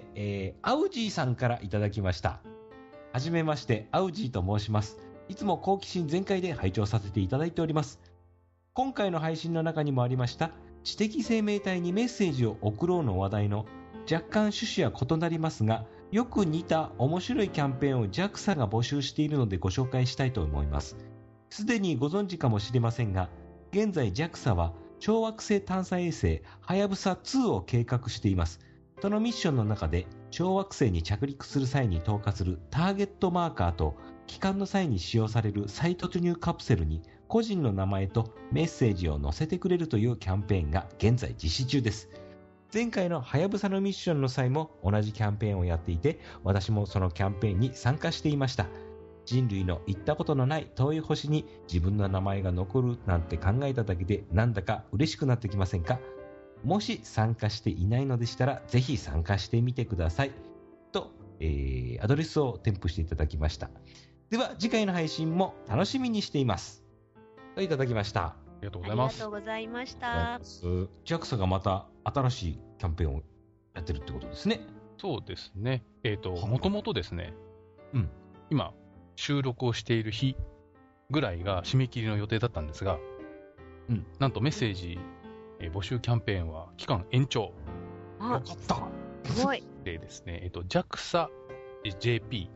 アウジーさんからいただきました。はじめまして、アウジーと申します。いつも好奇心全開で拝聴させていただいております。今回の配信の中にもありました、知的生命体にメッセージを送ろうの話題の若干趣旨は異なりますが、よく似た面白いキャンペーンを JAXA が募集しているのでご紹介したいと思います。すでにご存知かもしれませんが、現在 JAXA は小惑星探査衛星はやぶさ2を計画しています。そのミッションの中で小惑星に着陸する際に投下するターゲットマーカーと帰還の際に使用される再突入カプセルに個人の名前とメッセージを載せてくれるというキャンペーンが現在実施中です。前回のはやぶさのミッションの際も同じキャンペーンをやっていて、私もそのキャンペーンに参加していました。人類の行ったことのない遠い星に自分の名前が残るなんて考えただけでなんだか嬉しくなってきませんか？もし参加していないのでしたら、ぜひ参加してみてください。と、アドレスを添付していただきました。では、次回の配信も楽しみにしています。といただきました。 ありがとうございます。 ありがとうございました。 JAXA がまた新しいキャンペーンをやってるってことですね。 そうですね。もともとですね、今、収録をしている日ぐらいが締め切りの予定だったんですが、なんとメッセージ、募集キャンペーンは期間延長。 よかった。 すごい。 でですね、JAXA.jp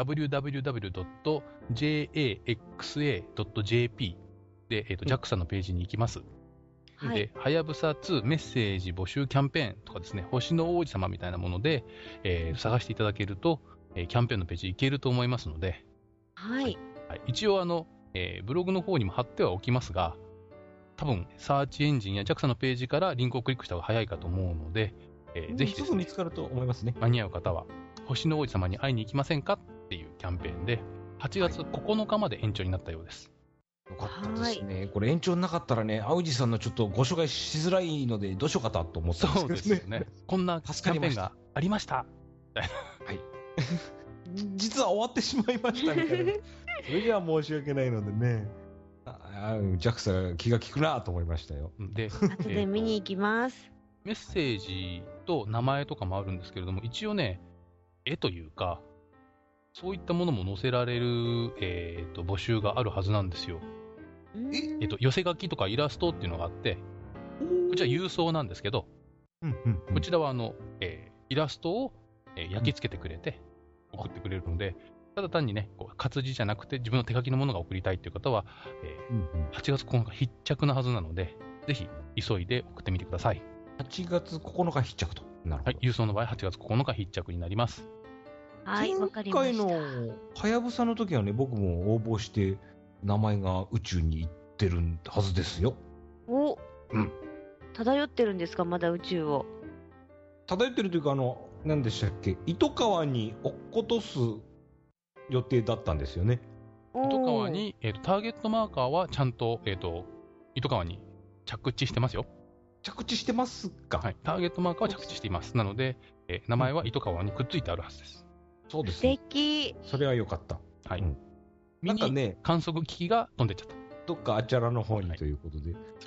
www.jaxa.jp で、JAXA のページに行きます。 はい、 で、はやぶさ2メッセージ募集キャンペーンとかですね、星の王子様みたいなもので、探していただけると、キャンペーンのページ行けると思いますので、 はい。 はい、一応ブログの方にも貼ってはおきますが、多分、サーチエンジンや JAXA のページからリンクをクリックした方が早いかと思うので、ぜひですね、 すぐ見つかると思いますね。 間に合う方は、星の王子様に会いに行きませんかっていうキャンペーンで、8月9日まで延長になったようです。 よかったですね。これ延長なかったらね、アウジさんのちょっとご紹介しづらいので、どうしようかと思ったんですけどね。 そうですよね。こんなキャンペーンがありました。はい。 実は終わってしまいましたみたいな。それじゃ申し訳ないのでね。JAXA 気が利くなと思いましたよ。 で、 後で見に行きます。 メッセージと名前とかもあるんですけれども、一応ね、絵というか、そういったものも載せられる、募集があるはずなんですよ。寄せ書きとかイラストっていうのがあって、こちら郵送なんですけど、こちらはイラストを、焼き付けてくれて、送ってくれるので、ただ単にね、活字じゃなくて自分の手書きのものが送りたいという方は、8月9日必着なはずなので、ぜひ急いで送ってみてください。 8月9日必着と。なるほど。 はい、郵送の場合8月9日必着になります。 はい、わかりました。 前回のはやぶさの時はね、僕も応募して名前が宇宙に行ってるはずですよ。 お、漂ってるんですか、まだ宇宙を。 漂ってるというか、何でしたっけ、糸川に落っことす予定だったんですよね。 糸川に、ターゲットマーカーはちゃんと、糸川に着地してますよ。 着地してますか？ はい。ターゲットマーカーは着地しています。なので、名前は糸川にくっついてあるはずです。 そうですね。素敵。 それは良かった。 はい。なんかね、観測機器が飛んでっちゃった。 どっかあちゃらの方にということで。 そういうことで。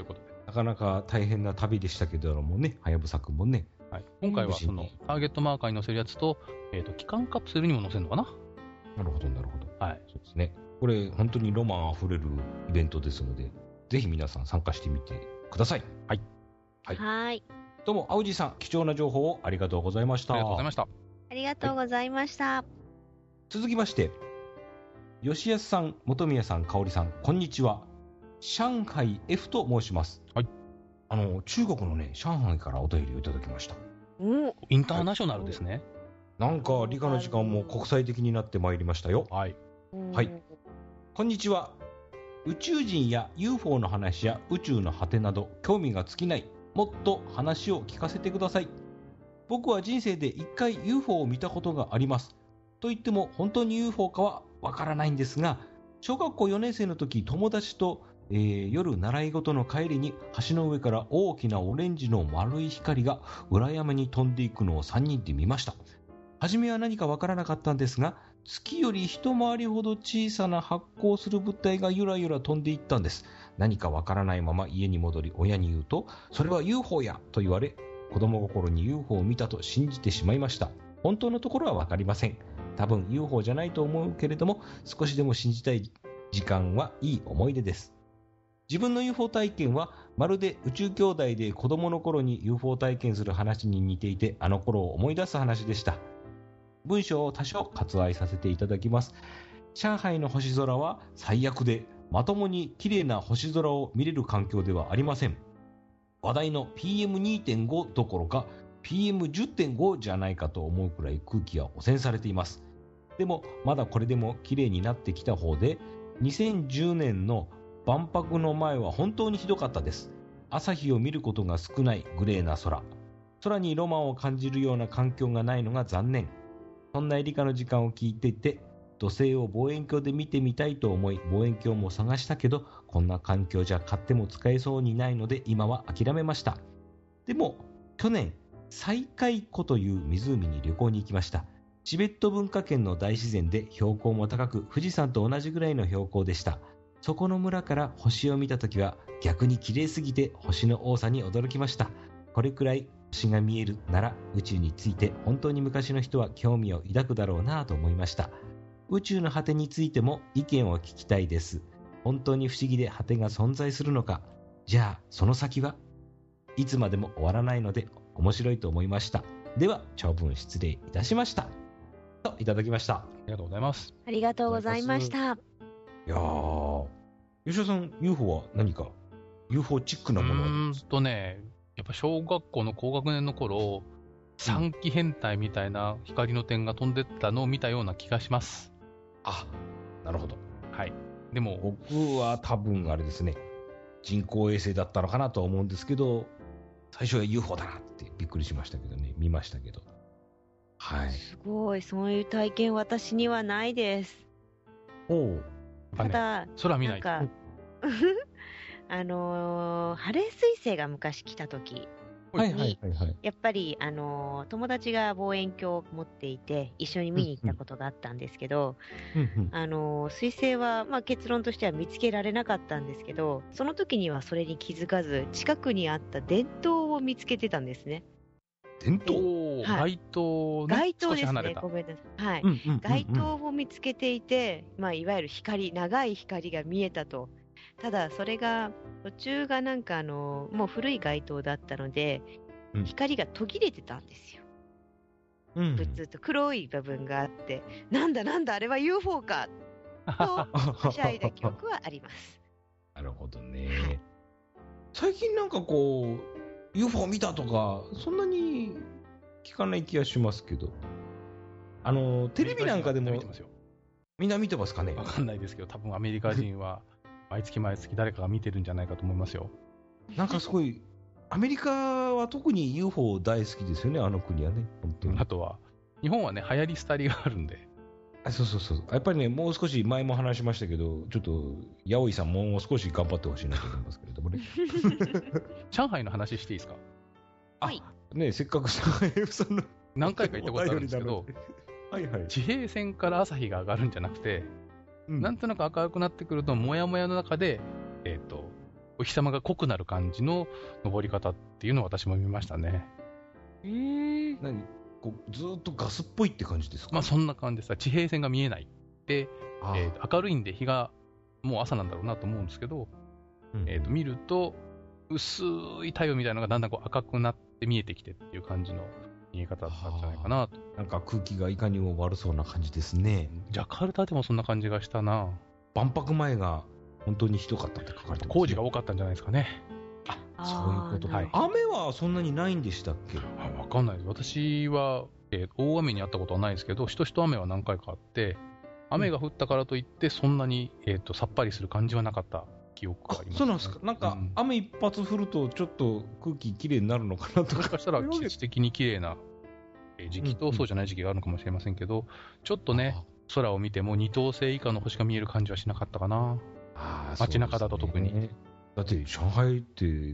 なかなか大変な旅でしたけどもね、はやぶさくんもね。 はい、今回はそのターゲットマーカーに載せるやつと、機関カプセルにも載せるのかな。 なるほど、なるほど。 はい。 そうですね。これ、本当にロマンあふれるイベントですので、ぜひ皆さん参加してみてください。はい。 はい。 どうも、青路さん、貴重な情報をありがとうございました。 ありがとうございました。 ありがとうございました。 続きまして、吉安さん、本宮さん、香織さん、こんにちは。上海 F と申します。 はい。 中国のね、上海からお便りをいただきました。 インターナショナルですね。 なんか理科の時間も国際的になってまいりましたよ。 はい。 はい。こんにちは。宇宙人や UFO の話や宇宙の果てなど興味が尽きない。もっと話を聞かせてください。僕は人生で一回 UFO を見たことがあります。と言っても本当に UFO かはわからないんですが、小学校4年生の時、友達と、夜習い事の帰りに橋の上から大きなオレンジの丸い光が裏山に飛んでいくのを3人で見ました。初めは何かわからなかったんですが、月より一回りほど小さな発光する物体がゆらゆら飛んでいったんです。何かわからないまま家に戻り親に言うと、それは UFO やと言われ、子供心に UFO を見たと信じてしまいました。本当のところはわかりません。多分 UFO じゃないと思うけれども、少しでも信じたい時間はいい思い出です。自分の UFO 体験はまるで宇宙兄弟で子供の頃に UFO 体験する話に似ていて、あの頃を思い出す話でした。文章を多少割愛させていただきます。上海の星空は最悪で、まともに綺麗な星空を見れる環境ではありません。話題の PM2.5 どころか PM10.5 じゃないかと思うくらい空気は汚染されています。でもまだこれでも綺麗になってきた方で、2010年の万博の前は本当にひどかったです。朝日を見ることが少ないグレーな空。空にロマンを感じるような環境がないのが残念。そんな理科の時間を聞いていて、土星を望遠鏡で見てみたいと思い、望遠鏡も探したけど、こんな環境じゃ買っても使えそうにないので、今は諦めました。でも、去年、西海湖という湖に旅行に行きました。チベット文化圏の大自然で標高も高く、富士山と同じぐらいの標高でした。そこの村から星を見たときは、逆に綺麗すぎて星の多さに驚きました。これくらい星が見えるなら、宇宙について本当に昔の人は興味を抱くだろうなと思いました。宇宙の果てについても意見を聞きたいです。本当に不思議で果てが存在するのか。じゃあその先はいつまでも終わらないので面白いと思いました。では長文失礼いたしました。といただきました。ありがとうございます。 ありがとうございました。 いやー、吉田さん UFO は何か UFO チックなものはね、やっぱ小学校の高学年の頃、3期変態みたいな光の点が飛んでったのを見たような気がします。 あ、なるほど。 はい。でも僕は多分あれですね、人工衛星だったのかなと思うんですけど、最初は UFO だなってびっくりしましたけどね、見ましたけど。はい。 すごい、そういう体験私にはないです。ただ、 空見ないと。 ハレー彗星が昔来た時に、やっぱり、友達が望遠鏡を持っていて一緒に見に行ったことがあったんですけど、彗星は、結論としては見つけられなかったんですけど、その時にはそれに気づかず近くにあった電灯を見つけてたんですね。 電灯、 街灯ね、 街灯ですね。 少し離れた。 ごめんなさい。はい。街灯を見つけていて、いわゆる光、長い光が見えたと。ただ、それが、途中がなんかもう古い街灯だったので、光が途切れてたんですよ。ぶつっと黒い部分があって、なんだあれは UFO かと、はしゃいだ記憶はあります。 なるほどね。最近なんかこう、UFO 見たとか、そんなに聞かない気がしますけど、テレビなんかでも、みんな見てますかね。 わかんないですけど、多分アメリカ人は、毎月誰かが見てるんじゃないかと思いますよ。 なんかすごい、アメリカは特に UFO 大好きですよね、あの国はね。本当に。 あとは、日本はね、流行り廃りがあるんで。 そう。やっぱりね、もう少し前も話しましたけど、ちょっと、八尾さんもう少し頑張ってほしいなと思いますけれどもね。 上海の話していいですか？ はい。ね、せっかく上海 F さんの何回か行ったことあるんですけど、地平線から朝日が上がるんじゃなくて、なんとなく明るくなってくると、もやもやの中で、 お日様が濃くなる感じの昇り方っていうのを私も見ましたね。 何こうずーっとガスっぽいって感じですか？ まあそんな感じです。地平線が見えない。で、明るいんで日がもう朝なんだろうなと思うんですけど、見ると薄い太陽みたいなのがだんだんこう赤くなって見えてきてっていう感じの見え方だったんじゃないかなと。 なんか空気がいかにも悪そうな感じですね。 ジャカルタでもそんな感じがしたな。 万博前が本当にひどかったって書かれてますね。 工事が多かったんじゃないですかね。 そういうことか。 はい雨はそんなにないんでしたっけ？ わかんないです。私は、大雨にあったことはないですけど、しとしと雨は何回かあって、雨が降ったからといって、そんなに、さっぱりする感じはなかった記憶があります、ね。 そうなんですか。なんか、雨一発降ると、ちょっと空気きれいになるのかなとか。 もしかしたら季節的に綺麗な時期とそうじゃない時期があるのかもしれませんけど、ちょっとね、空を見ても二等星以下の星が見える感じはしなかったかな。街中だと特に。 だって、上海って、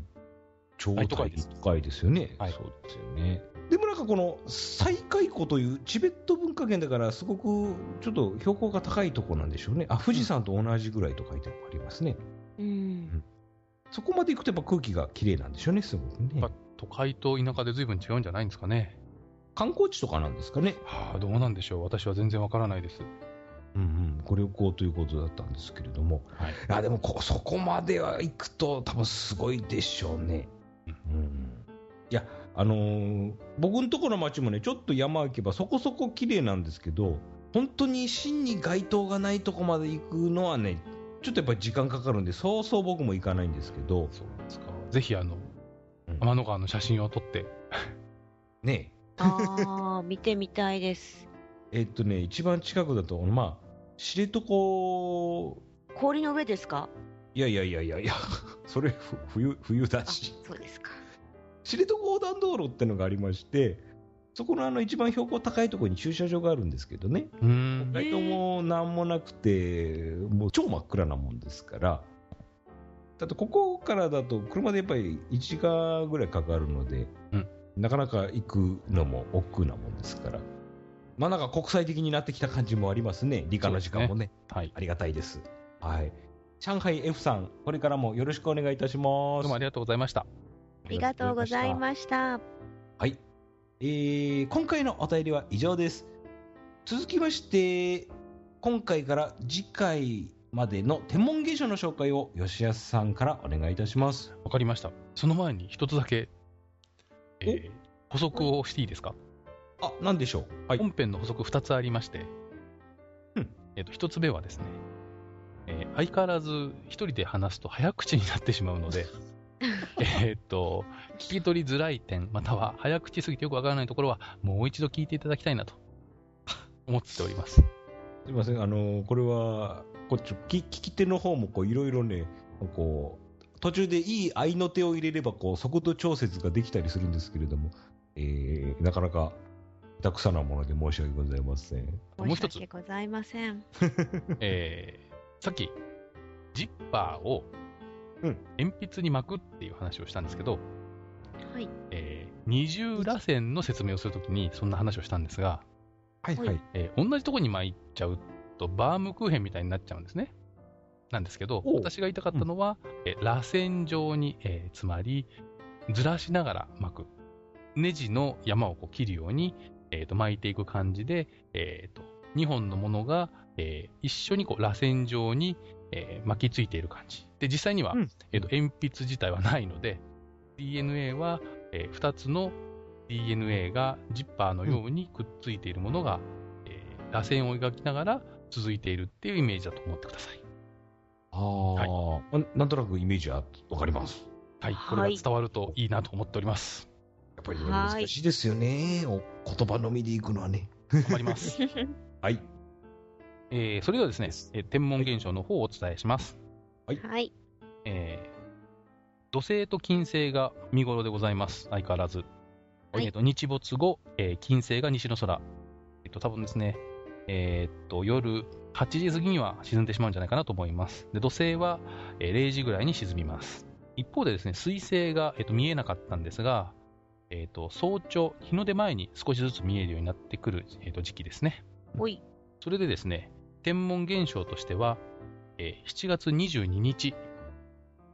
超都会ですよね。 はい、 そうですよね。でもなんかこの西海湖というチベット文化圏だからすごくちょっと標高が高いところなんでしょうね。富士山と同じぐらいと書いてありますね。そこまで行くとやっぱ空気がきれいなんでしょうね、すごくね。 都会と田舎で随分違うんじゃないんですかね。 観光地とかなんですかね。 どうなんでしょう。私は全然わからないです。 ご旅行ということだったんですけれども。でもそこまでは行くと多分すごいでしょうね。いや、僕のところの町もね、ちょっと山行けばそこそこ綺麗なんですけど、本当に真に街灯がないとこまで行くのはね、ちょっとやっぱり時間かかるんで、そうそう僕も行かないんですけど。 そうですか。ぜひ天の川の写真を撮って。 ねえ。見てみたいです。 一番近くだと、知床。 氷の上ですか？ いや、それ冬だし。 そうですか。 知床横断道路ってのがありまして、そこの一番標高高いところに駐車場があるんですけどね。街灯もなんもなくて、もう超真っ暗なもんですから。だってここからだと車でやっぱり1時間ぐらいかかるので、なかなか行くのも億劫なもんですから。なんか国際的になってきた感じもありますね。理科の時間もね。ありがたいです。はい。上海 F さん、これからもよろしくお願いいたします。 どうもありがとうございました。 ありがとうございました。 はい。今回のお便りは以上です。続きまして、今回から次回までの天文現象の紹介を吉安さんからお願いいたします。 わかりました。その前に一つだけ、補足をしていいですか？ 何でしょう。 本編の補足2つありまして、1つ目はですね、相変わらず一人で話すと早口になってしまうので、聞き取りづらい点、または早口すぎてよくわからないところは、もう一度聞いていただきたいなと思っております。 すいません、これは、聞き手の方もいろいろね、途中でいい合いの手を入れれば、速度調節ができたりするんですけれども、なかなか、下手くさなもので申し訳ございません。 もう一つ。 申し訳ございません。 さっき、ジッパーを、鉛筆に巻くっていう話をしたんですけど、二重らせんの説明をするときにそんな話をしたんですが、同じところに巻いちゃうとバームクーヘンみたいになっちゃうんですね。なんですけど、私が言いたかったのは、螺旋状に、つまりずらしながら巻く。ネジの山を切るように、巻いていく感じで、2本のものが、一緒に螺旋状に、巻きついている感じ。で、実際には、鉛筆自体はないので、DNA は、2つの DNA がジッパーのようにくっついているものが、螺旋を描きながら続いているっていうイメージだと思ってください。 なんとなくイメージはわかります。 はい。これが伝わるといいなと思っております。 やっぱり難しいですよね。言葉のみでいくのはね。 頑張ります。 はい。 それではですね、天文現象の方をお伝えします。 はい。 土星と金星が見頃でございます。相変わらず。日没後、金星が西の空。多分ですね、夜8時過ぎには沈んでしまうんじゃないかなと思います。で、土星は、0時ぐらいに沈みます。一方でですね、水星が、見えなかったんですが、早朝、日の出前に少しずつ見えるようになってくる、時期ですね。それでですね、天文現象としては、7月22日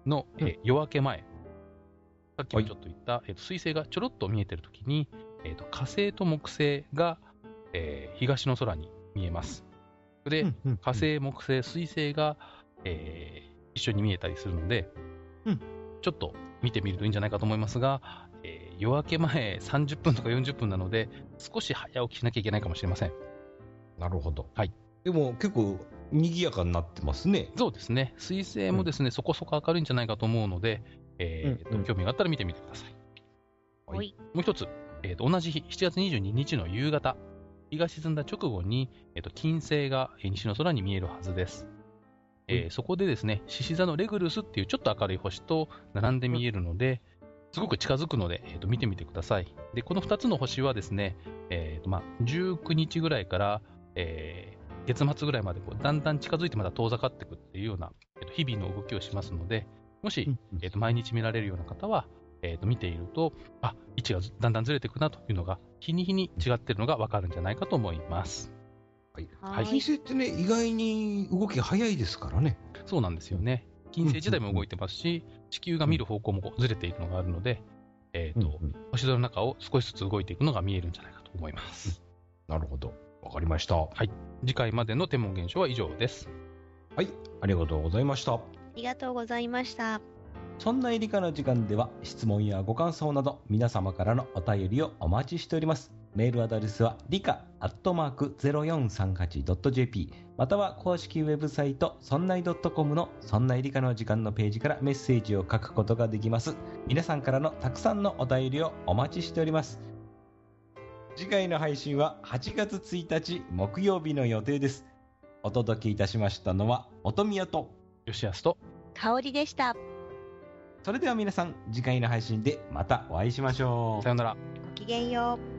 の、夜明け前、さっきもちょっと言った、彗星がちょろっと見えてるときに、火星と木星が、東の空に見えます。で、火星、木星、彗星が、一緒に見えたりするので、ちょっと見てみるといいんじゃないかと思いますが、夜明け前30分とか40分なので、少し早起きしなきゃいけないかもしれません。 なるほど。 はい。 でも結構賑やかになってますね。 そうですね。彗星もですね、そこそこ明るいんじゃないかと思うので、興味があったら見てみてください。 はい。 もう一つ、同じ日、7月22日の夕方、日が沈んだ直後に、金星が西の空に見えるはずです。そこでですね、獅子座のレグルスっていうちょっと明るい星と並んで見えるので、すごく近づくので、見てみてください。で、この2つの星はですね、19日ぐらいから、月末ぐらいまでだんだん近づいてまた遠ざかっていくっていうような、日々の動きをしますので、もし、毎日見られるような方は、見ていると、位置がだんだんずれていくなというのが、日に日に違っているのが分かるんじゃないかと思います。 はい。金星ってね、意外に動き早いですからね。 そうなんですよね。金星自体も動いてますし、地球が見る方向もずれているのがあるので、星空の中を少しずつ動いていくのが見えるんじゃないかと思います。 なるほど。わかりました。はい。 次回までの天文現象は以上です。 はい。ありがとうございました。 ありがとうございました。 そんな理科の時間では質問やご感想など皆様からのお便りをお待ちしております。メールアドレスは理科@0438.jp または公式ウェブサイトそんない .com のそんない理科の時間のページからメッセージを書くことができます。皆さんからのたくさんのお便りをお待ちしております。次回の配信は8月1日木曜日の予定です。お届けいたしましたのは音宮と吉安と香りでした。 それでは皆さん次回の配信でまたお会いしましょう。 さようなら。 ごきげんよう。